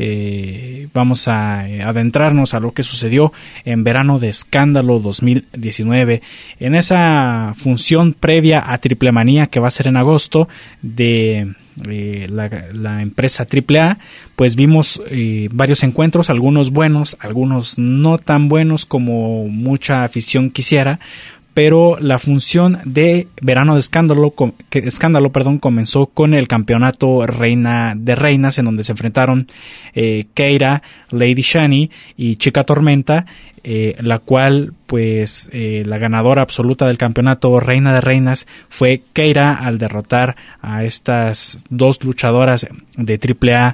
eh, vamos a adentrarnos a lo que sucedió en Verano de Escándalo dos mil diecinueve. En esa función previa a Triple Manía, que va a ser en agosto, de Eh, la, la empresa Triple A, pues vimos eh, varios encuentros, algunos buenos, algunos no tan buenos como mucha afición quisiera, pero la función de Verano de Escándalo, com, que, Escándalo perdón, comenzó con el campeonato Reina de Reinas, en donde se enfrentaron eh, Keira, Lady Shani y Chica Tormenta, eh, la cual pues eh, la ganadora absoluta del campeonato Reina de Reinas fue Keira, al derrotar a estas dos luchadoras de Triple A.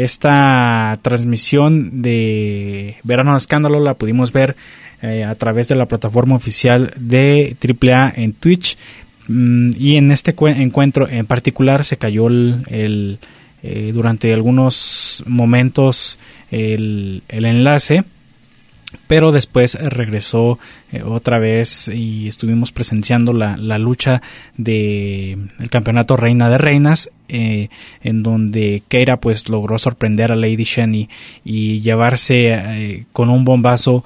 Esta transmisión de Verano de Escándalo la pudimos ver Eh, a través de la plataforma oficial de Triple A en Twitch, mm, y en este cu- encuentro en particular se cayó el, el eh, durante algunos momentos el, el enlace, pero después regresó eh, otra vez y estuvimos presenciando la, la lucha de el campeonato Reina de Reinas, eh, en donde Keira pues logró sorprender a Lady Shani y llevarse eh, con un bombazo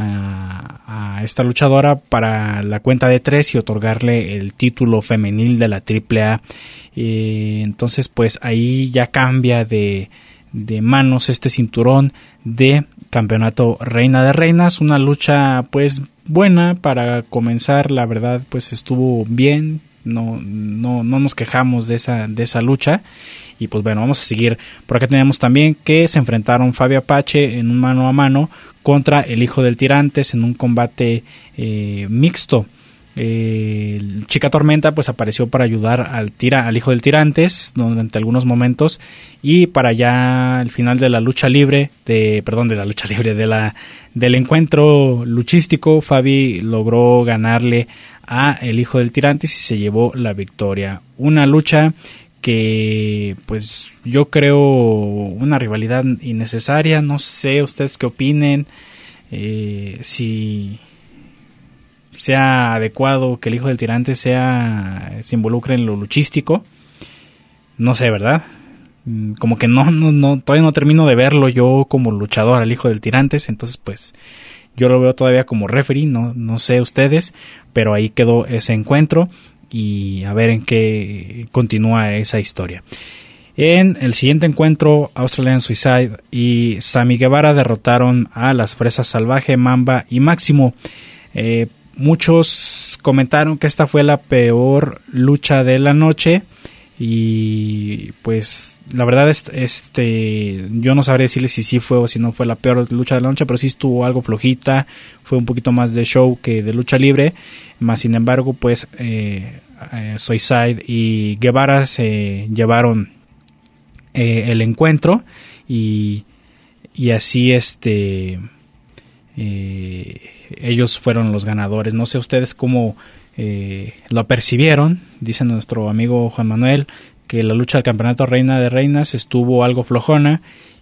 a, a esta luchadora para la cuenta de tres y otorgarle el título femenil de la Triple A. Eh, entonces pues ahí ya cambia de de manos este cinturón de campeonato Reina de Reinas. Una lucha pues buena para comenzar, la verdad pues estuvo bien, no no no nos quejamos de esa de esa lucha. Y pues bueno, vamos a seguir. Por acá tenemos también que se enfrentaron Fabio Apache en un mano a mano contra el Hijo del Tirantes en un combate eh, mixto. Eh, Chica Tormenta pues apareció para ayudar al tira al Hijo del Tirantes durante algunos momentos, y para ya al final de la lucha libre de perdón de la lucha libre de la del encuentro luchístico, Fabi logró ganarle a el Hijo del Tirantes y se llevó la victoria. Una lucha que pues yo creo una rivalidad innecesaria. No sé ustedes qué opinen, eh, si sea adecuado que el hijo del tirante sea se involucre en lo luchístico. No sé, ¿verdad? Como que no, no, no, todavía no termino de verlo yo como luchador al hijo del tirantes, entonces pues yo lo veo todavía como referee, no, no sé ustedes, pero ahí quedó ese encuentro y a ver en qué continúa esa historia. En el siguiente encuentro, Australian Suicide y Sammy Guevara derrotaron a las Fresas Salvaje, Mamba y Máximo. Eh, muchos comentaron que esta fue la peor lucha de la noche. Y pues la verdad es, este yo no sabría decirles si sí fue o si no fue la peor lucha de la noche, pero sí estuvo algo flojita, fue un poquito más de show que de lucha libre, más sin embargo pues eh, eh, Suicide y Guevara se llevaron eh, el encuentro y, y así este eh, ellos fueron los ganadores. No sé ustedes cómo Eh, lo percibieron. Dice nuestro amigo Juan Manuel que la lucha del campeonato Reina de Reinas estuvo algo flojona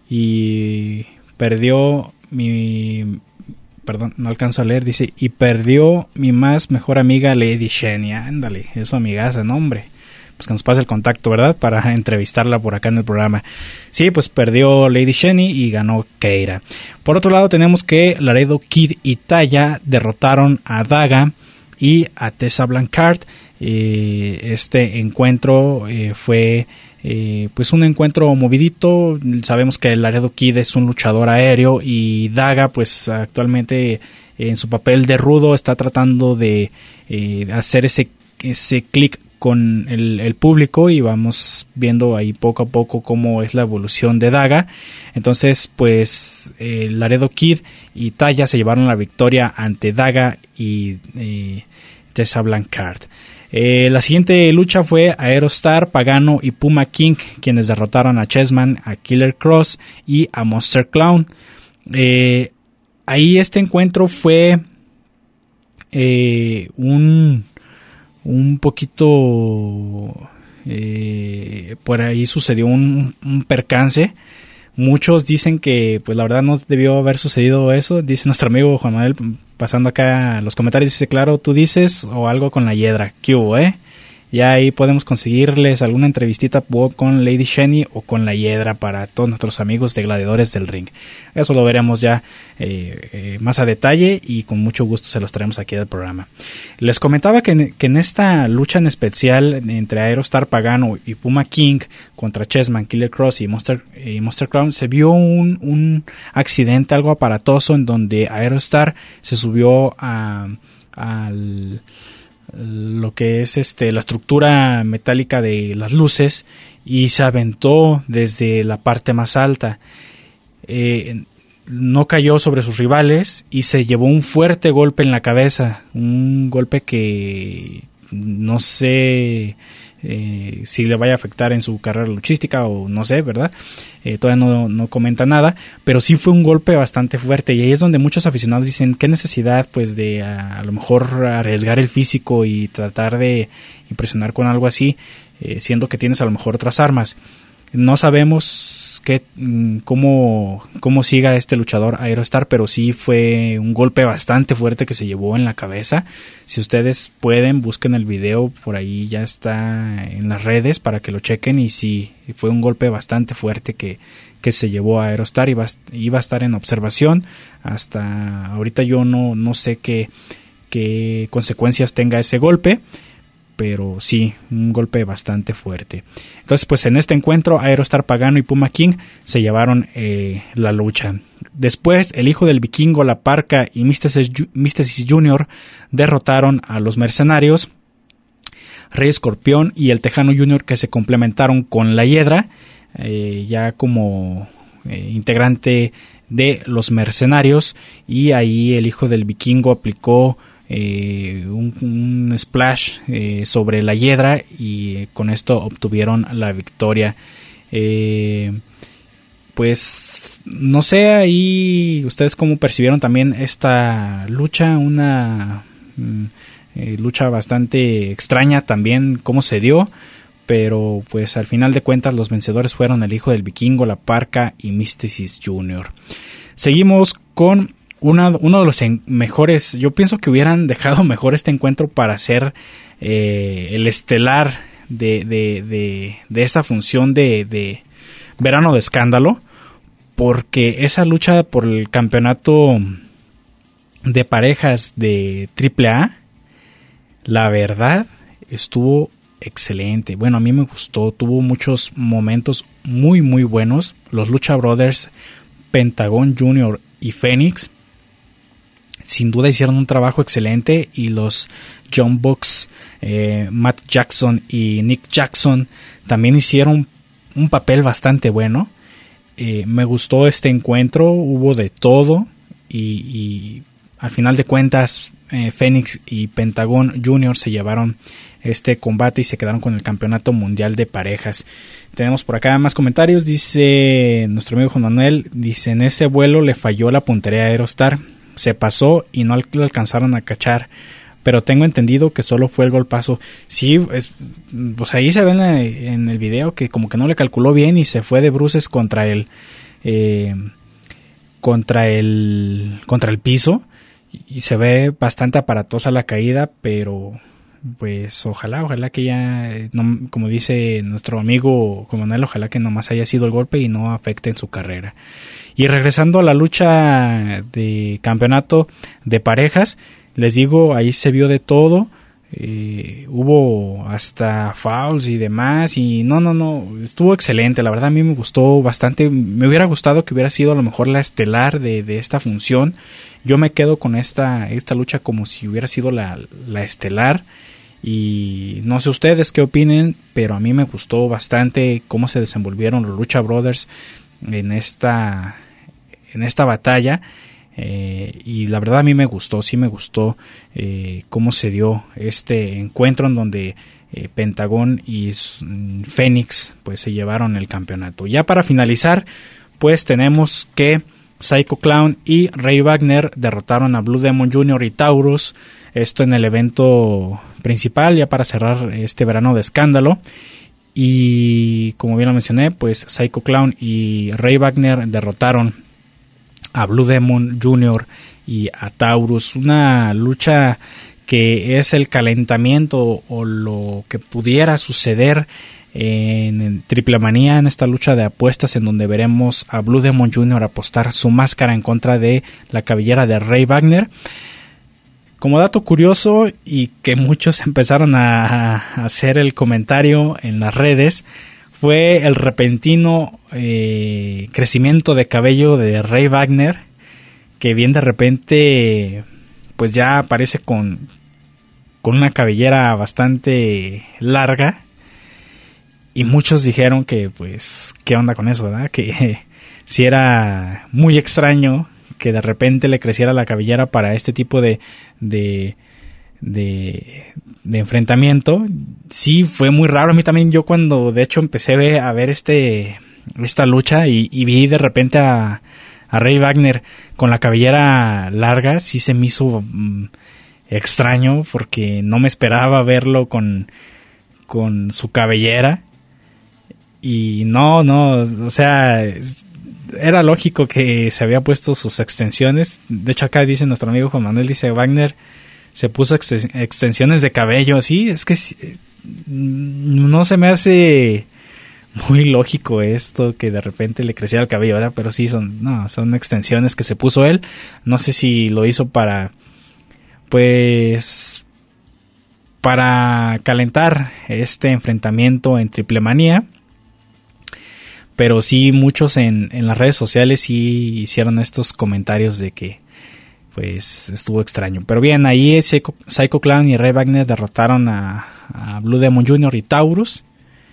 y perdió mi perdón, no alcanzo a leer, dice y perdió mi más mejor amiga Lady Shani. Ándale, es su amigaza, no hombre, pues que nos pase el contacto, ¿verdad? Para entrevistarla por acá en el programa. Sí, pues perdió Lady Shani y ganó Keira. Por otro lado tenemos que Laredo Kid y Taya derrotaron a Daga y a Tessa Blanchard. Eh, este encuentro eh, fue eh, pues un encuentro movidito. Sabemos que Laredo Kid es un luchador aéreo y Daga pues actualmente eh, en su papel de rudo está tratando de eh, hacer ese, ese clic con el, el público y vamos viendo ahí poco a poco cómo es la evolución de Daga. Entonces pues eh, Laredo Kid y Taya se llevaron la victoria ante Daga y eh, Tessa Blanchard. Eh, la siguiente lucha fue Aerostar, Pagano y Puma King, quienes derrotaron a Chessman, a Killer Cross y a Monster Clown. Eh, ahí este encuentro fue eh, un un poquito eh, por ahí sucedió un, un percance. Muchos dicen que pues la verdad no debió haber sucedido eso. Dice nuestro amigo Juan Manuel, pasando acá los comentarios, dice claro, tú dices, o algo con la hiedra. ¿Qué hubo, eh? Ya ahí podemos conseguirles alguna entrevistita con Lady Shani o con la hiedra para todos nuestros amigos de Gladiadores del Ring. Eso lo veremos ya eh, eh, más a detalle y con mucho gusto se los traemos aquí al programa. Les comentaba que en, que en esta lucha en especial entre Aerostar, Pagano y Puma King contra Chessman, Killer Cross y Monster, y Monster Clown se vio un, un accidente algo aparatoso en donde Aerostar se subió a, al... lo que es este la estructura metálica de las luces y se aventó desde la parte más alta. Eh, no cayó sobre sus rivales y se llevó un fuerte golpe en la cabeza, un golpe que no sé eh, si le vaya a afectar en su carrera luchística o no sé, ¿verdad? Eh, todavía no, no comenta nada, pero sí fue un golpe bastante fuerte y ahí es donde muchos aficionados dicen qué necesidad pues de a, a lo mejor arriesgar el físico y tratar de impresionar con algo así, eh, siendo que tienes a lo mejor otras armas. No sabemos qué, cómo, cómo siga este luchador Aerostar, pero sí fue un golpe bastante fuerte que se llevó en la cabeza. Si ustedes pueden, busquen el video, por ahí ya está en las redes para que lo chequen y sí, fue un golpe bastante fuerte que, que se llevó a Aerostar y iba, iba a estar en observación. Hasta ahorita yo no, no sé qué, qué consecuencias tenga ese golpe, pero sí, un golpe bastante fuerte. Entonces, pues en este encuentro, Aerostar, Pagano y Puma King se llevaron eh, la lucha. Después, el hijo del vikingo, La Parca y Místesis Junior derrotaron a los Mercenarios, Rey Escorpión y el Tejano Junior, que se complementaron con la Hiedra, eh, ya como eh, integrante de los Mercenarios, y ahí el hijo del vikingo aplicó Eh, un, un splash eh, sobre la Hiedra y eh, con esto obtuvieron la victoria. Eh, pues no sé ahí ustedes cómo percibieron también esta lucha, una mm, eh, lucha bastante extraña también cómo se dio, pero pues al final de cuentas los vencedores fueron el Hijo del Vikingo, La Parca y Místesis junior Seguimos con una, uno de los en, mejores, yo pienso que hubieran dejado mejor este encuentro para ser eh, el estelar de, de, de, de esta función de, de Verano de Escándalo, porque esa lucha por el campeonato de parejas de triple A, la verdad, estuvo excelente. Bueno, a mí me gustó, tuvo muchos momentos muy muy buenos. Los Lucha Brothers, Pentagon junior y Fénix, sin duda hicieron un trabajo excelente, y los John Bucks, eh, Matt Jackson y Nick Jackson también hicieron un papel bastante bueno. Eh, me gustó este encuentro, hubo de todo, y, y al final de cuentas eh, Fénix y Pentagon junior se llevaron este combate y se quedaron con el campeonato mundial de parejas. Tenemos por acá más comentarios. Dice nuestro amigo Juan Manuel, dice: en ese vuelo le falló la puntería a Aerostar, se pasó y no lo alcanzaron a cachar, pero tengo entendido que solo fue el golpazo. Sí, es, pues ahí se ve en, la, en el video que como que no le calculó bien y se fue de bruces contra el eh, contra el contra el piso, y se ve bastante aparatosa la caída, pero pues ojalá, ojalá que ya, no, como dice nuestro amigo Juan Manuel, ojalá que nomás haya sido el golpe y no afecte en su carrera. Y regresando a la lucha de campeonato de parejas, les digo, ahí se vio de todo, eh, hubo hasta fouls y demás, y no, no, no, estuvo excelente, la verdad a mí me gustó bastante. Me hubiera gustado que hubiera sido a lo mejor la estelar de, de esta función. Yo me quedo con esta, esta lucha como si hubiera sido la, la estelar, y no sé ustedes qué opinen, pero a mí me gustó bastante cómo se desenvolvieron los Lucha Brothers en esta, en esta batalla. Eh, y la verdad a mí me gustó, sí me gustó eh, cómo se dio este encuentro en donde eh, Pentagon y Fénix pues se llevaron el campeonato. Ya para finalizar, pues tenemos que Psycho Clown y Ray Wagner derrotaron a Blue Demon junior y Taurus, esto en el evento principal, ya para cerrar este verano de escándalo. Y como bien lo mencioné, pues Psycho Clown y Ray Wagner derrotaron a Blue Demon junior y a Taurus, una lucha que es el calentamiento o lo que pudiera suceder en Triple Manía, en esta lucha de apuestas en donde veremos a Blue Demon junior apostar su máscara en contra de la cabellera de Ray Wagner. Como dato curioso, y que muchos empezaron a hacer el comentario en las redes, fue el repentino eh, crecimiento de cabello de Ray Wagner, que bien de repente pues ya aparece con, con una cabellera bastante larga, y muchos dijeron que pues qué onda con eso, ¿verdad? Que eh, si era muy extraño que de repente le creciera la cabellera para este tipo de de, de de enfrentamiento. Sí, fue muy raro. A mí también, yo cuando de hecho empecé a ver este esta lucha y, y vi de repente a, a Ray Wagner con la cabellera larga, sí se me hizo mm, extraño, porque no me esperaba verlo con con su cabellera. Y no, no, o sea, era lógico que se había puesto sus extensiones. De hecho acá dice nuestro amigo Juan Manuel, dice Wagner se puso ex- extensiones de cabello. Sí, es que no se me hace muy lógico esto, que de repente le creciera el cabello, ¿verdad? Pero sí, son, no, son extensiones que se puso él. No sé si lo hizo para, pues, para calentar este enfrentamiento en Triple Manía. Pero sí, muchos en, en las redes sociales sí hicieron estos comentarios de que pues estuvo extraño. Pero bien, ahí Psycho, Psycho Clown y Ray Wagner derrotaron a, a Blue Demon junior y Taurus.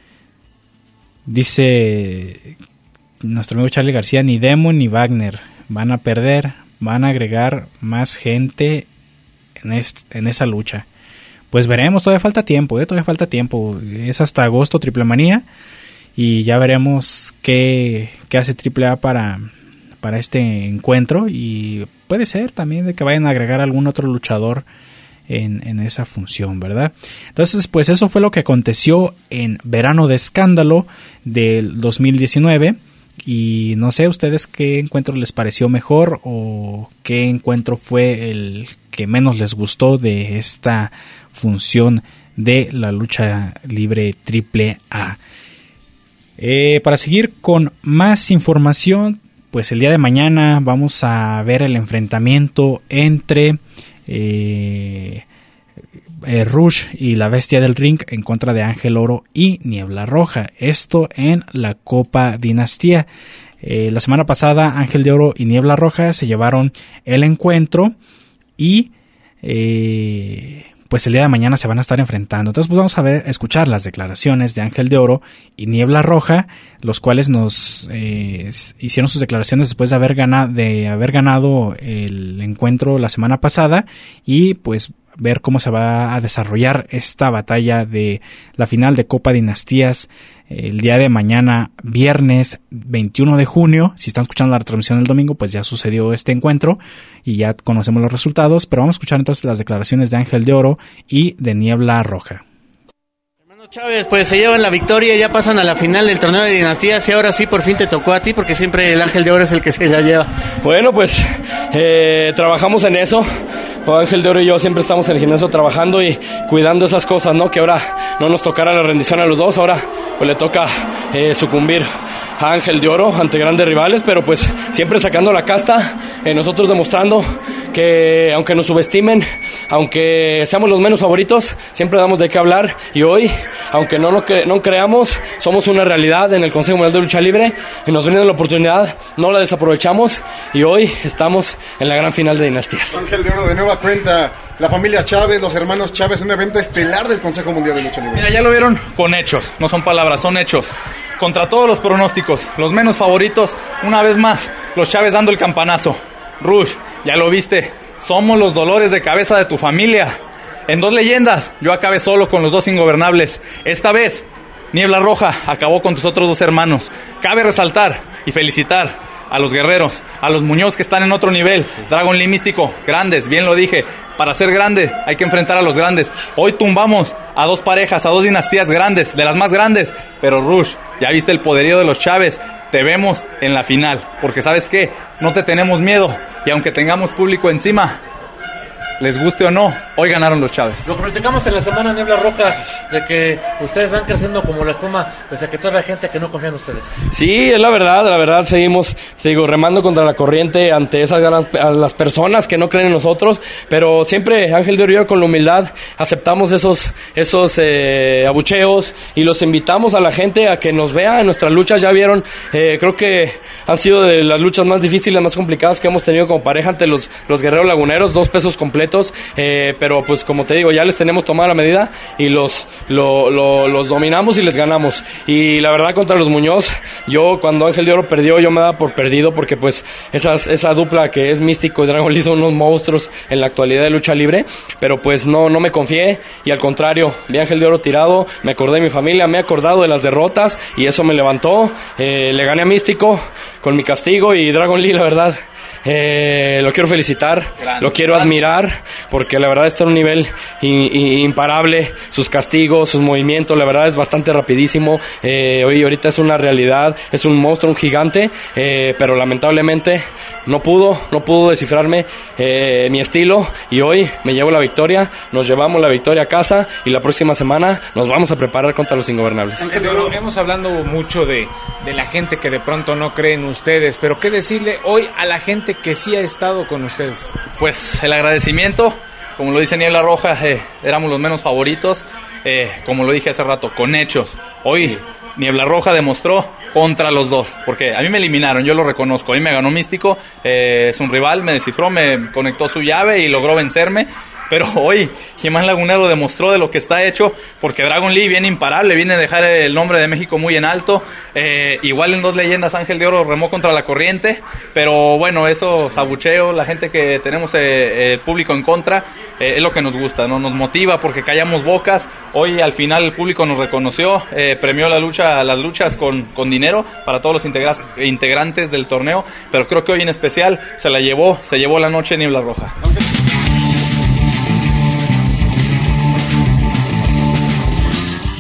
Dice nuestro amigo Charlie García, ni Demon ni Wagner van a perder, van a agregar más gente en, este, en esa lucha. Pues veremos, todavía falta tiempo, ¿eh? todavía falta tiempo. Es hasta agosto Triple Manía. Y ya veremos qué, qué hace Triple A para, para este encuentro. Y puede ser también de que vayan a agregar algún otro luchador en, en esa función, ¿verdad? Entonces, pues eso fue lo que aconteció en Verano de Escándalo del dos mil diecinueve. Y no sé, ¿ustedes qué encuentro les pareció mejor o qué encuentro fue el que menos les gustó de esta función de la lucha libre triple A? Eh, para seguir con más información, pues el día de mañana vamos a ver el enfrentamiento entre eh, eh, Rush y la Bestia del Ring en contra de Ángel Oro y Niebla Roja. Esto en la Copa Dinastía. Eh, la semana pasada Ángel de Oro y Niebla Roja se llevaron el encuentro y eh, pues el día de mañana se van a estar enfrentando. Entonces pues vamos a ver, escuchar las declaraciones de Ángel de Oro y Niebla Roja, los cuales nos eh, hicieron sus declaraciones después de haber ganado, de haber ganado el encuentro la semana pasada, y pues ver cómo se va a desarrollar esta batalla de la final de Copa Dinastías el día de mañana, viernes veintiuno de junio. Si están escuchando la retransmisión del domingo, pues ya sucedió este encuentro y ya conocemos los resultados, pero vamos a escuchar entonces las declaraciones de Ángel de Oro y de Niebla Roja. Chávez, pues se llevan la victoria, ya pasan a la final del torneo de dinastías y ahora sí por fin te tocó a ti, porque siempre el Ángel de Oro es el que se la lleva. Bueno, pues eh, trabajamos en eso. Con Ángel de Oro y yo siempre estamos en el gimnasio trabajando y cuidando esas cosas, ¿no? Que ahora no nos tocara la rendición a los dos, ahora pues le toca eh, sucumbir a Ángel de Oro ante grandes rivales, pero pues siempre sacando la casta, eh, nosotros demostrando que aunque nos subestimen, aunque seamos los menos favoritos, siempre damos de qué hablar, y hoy, aunque no, no, cre- no creamos, somos una realidad en el Consejo Mundial de Lucha Libre y nos brindan la oportunidad, no la desaprovechamos y hoy estamos en la gran final de Dinastías. Ángel de Oro, de nueva cuenta, la familia Chávez, los hermanos Chávez, un evento estelar del Consejo Mundial de Lucha Libre. Mira, ya lo vieron con hechos, no son palabras, son hechos. Contra todos los pronósticos, los menos favoritos, una vez más, los Chávez dando el campanazo. Rush, ya lo viste, somos los dolores de cabeza de tu familia. En Dos Leyendas, yo acabé solo con los dos ingobernables. Esta vez, Niebla Roja acabó con tus otros dos hermanos. Cabe resaltar y felicitar a los guerreros, a los Muñoz que están en otro nivel. Dragon Lee Místico, grandes, bien lo dije. Para ser grande hay que enfrentar a los grandes. Hoy tumbamos a dos parejas, a dos dinastías grandes, de las más grandes. Pero Rush, ya viste el poderío de los Chávez. Te vemos en la final, porque ¿sabes qué? No te tenemos miedo, y aunque tengamos público encima, les guste o no, hoy ganaron los Chávez. Lo que platicamos en la semana Niebla Roja, de que ustedes van creciendo como la espuma, pese a que todavía hay gente que no confía en ustedes. Sí, es la verdad, la verdad, seguimos, te digo, remando contra la corriente ante esas ganas, a las personas que no creen en nosotros, pero siempre Ángel de Oro y yo con la humildad aceptamos esos, esos eh, abucheos y los invitamos a la gente a que nos vea en nuestras luchas. Ya vieron, eh, creo que han sido de las luchas más difíciles, más complicadas que hemos tenido como pareja ante los, los Guerreros Laguneros, dos pesos completos. Eh, pero pues como te digo, ya les tenemos tomada la medida y los, lo, lo, los dominamos y les ganamos. Y la verdad, contra los Muñoz, yo cuando Ángel de Oro perdió, yo me daba por perdido, porque pues esas, esa dupla que es Místico y Dragon Lee son unos monstruos en la actualidad de lucha libre, pero pues no, no me confié, y al contrario, vi a Ángel de Oro tirado, me acordé de mi familia, me he acordado de las derrotas y eso me levantó. Eh, le gané a Místico con mi castigo, y Dragon Lee, la verdad, Eh, lo quiero felicitar, grande, lo quiero grande. admirar, porque la verdad está en un nivel in, in, imparable. Sus castigos, sus movimientos, la verdad es bastante rapidísimo. Eh, hoy ahorita es una realidad, es un monstruo, un gigante, eh, pero lamentablemente no pudo, no pudo descifrarme eh, mi estilo, y hoy me llevo la victoria. Nos llevamos la victoria a casa y la próxima semana nos vamos a preparar contra los ingobernables. Hemos hablando mucho de, de la gente que de pronto no cree en ustedes, pero ¿qué decirle hoy a la gente que sí ha estado con ustedes? Pues el agradecimiento, como lo dice Niebla Roja, eh, éramos los menos favoritos, eh, como lo dije hace rato, con hechos. Hoy Niebla Roja demostró contra los dos, porque a mí me eliminaron, yo lo reconozco. A mí me ganó Místico, eh, es un rival, me descifró, me conectó su llave y logró vencerme. Pero hoy Jimán Lagunero demostró de lo que está hecho, porque Dragon Lee viene imparable, viene a dejar el nombre de México muy en alto. Eh, igual en Dos Leyendas Ángel de Oro remó contra la corriente, pero bueno, esos abucheos, la gente que tenemos eh, el público en contra, eh, es lo que nos gusta, ¿no? Nos motiva porque callamos bocas. Hoy al final el público nos reconoció, eh, premió la lucha, las luchas con, con dinero para todos los integra- integrantes del torneo, pero creo que hoy en especial se la llevó, se llevó la noche Niebla Roja.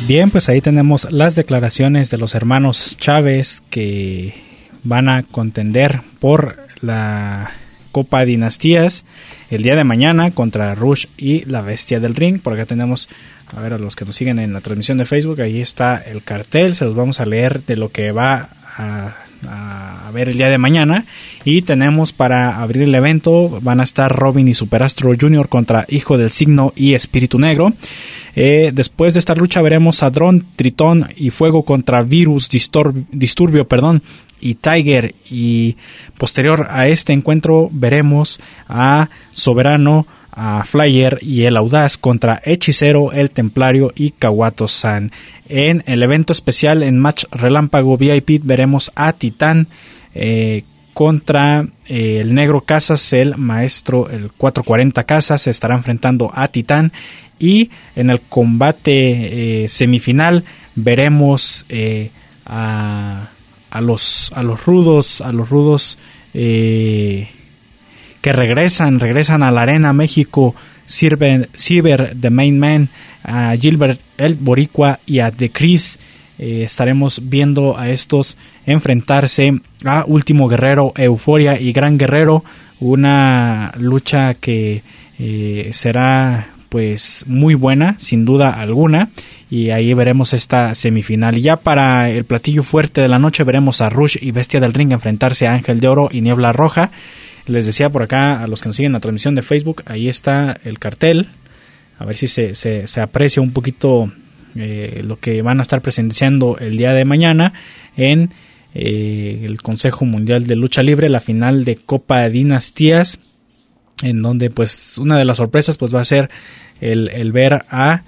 Bien, pues ahí tenemos las declaraciones de los hermanos Chávez que van a contender por la Copa Dinastías el día de mañana contra Rush y la Bestia del Ring. Por acá tenemos, a ver, a los que nos siguen en la transmisión de Facebook, ahí está el cartel, se los vamos a leer de lo que va a, a ver el día de mañana. Y tenemos para abrir el evento, van a estar Robin y Superastro junior contra Hijo del Signo y Espíritu Negro. Eh, después de esta lucha veremos a Dron, Tritón y Fuego contra Virus, Distor- Disturbio, perdón, y Tiger. Y posterior a este encuentro veremos a Soberano, a Flyer y el Audaz contra Hechicero, el Templario y Kawato-san. En el evento especial en Match Relámpago V I P veremos a Titán eh, contra eh, el Negro Casas, el Maestro, el cuatrocientos cuarenta Casas se estará enfrentando a Titán. Y en el combate eh, semifinal veremos eh, a, a los a los rudos, a los rudos eh, que regresan, regresan a la Arena México, Ciber, Ciber The Main Man, a Gilbert el Boricua y a The Chris. Eh, estaremos viendo a estos enfrentarse a Último Guerrero, Euforia y Gran Guerrero, una lucha que eh, será pues muy buena, sin duda alguna, y ahí veremos esta semifinal. Y ya para el platillo fuerte de la noche veremos a Rush y Bestia del Ring enfrentarse a Ángel de Oro y Niebla Roja. Les decía por acá a los que nos siguen en la transmisión de Facebook, ahí está el cartel, a ver si se, se, se aprecia un poquito eh, lo que van a estar presenciando el día de mañana en eh, el Consejo Mundial de Lucha Libre, la final de Copa Dinastías, en donde pues una de las sorpresas pues va a ser el, el ver a,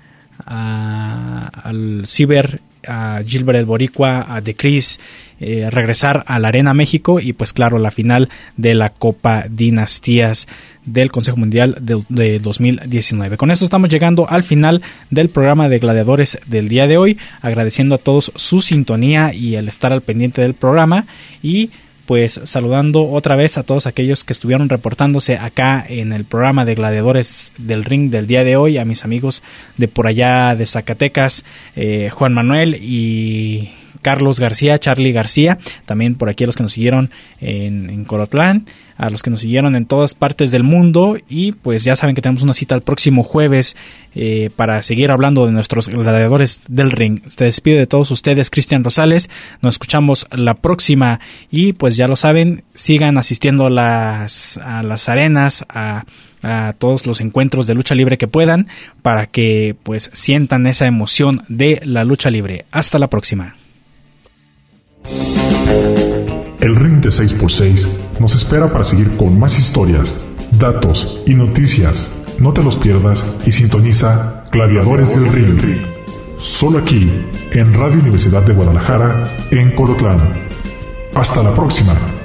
a al Ciber, a Gilbert el Boricua, a The Chris eh, regresar a la Arena México y pues claro la final de la Copa Dinastías del Consejo Mundial de, de dos mil diecinueve. Con esto estamos llegando al final del programa de Gladiadores del día de hoy, agradeciendo a todos su sintonía y el estar al pendiente del programa, y pues saludando otra vez a todos aquellos que estuvieron reportándose acá en el programa de Gladiadores del Ring del día de hoy, a mis amigos de por allá de Zacatecas, eh, Juan Manuel y Carlos García, Charlie García, también por aquí a los que nos siguieron en, en Colotlán, a los que nos siguieron en todas partes del mundo, y pues ya saben que tenemos una cita el próximo jueves eh, para seguir hablando de nuestros gladiadores del ring. Se despide de todos ustedes Cristian Rosales, nos escuchamos la próxima y pues ya lo saben, sigan asistiendo a las, a las arenas, a a todos los encuentros de lucha libre que puedan, para que pues sientan esa emoción de la lucha libre. Hasta la próxima. El ring de seis por seis nos espera para seguir con más historias, datos y noticias. No te los pierdas y sintoniza Gladiadores del Ring. Solo aquí, en Radio Universidad de Guadalajara, en Colotlán. Hasta la próxima.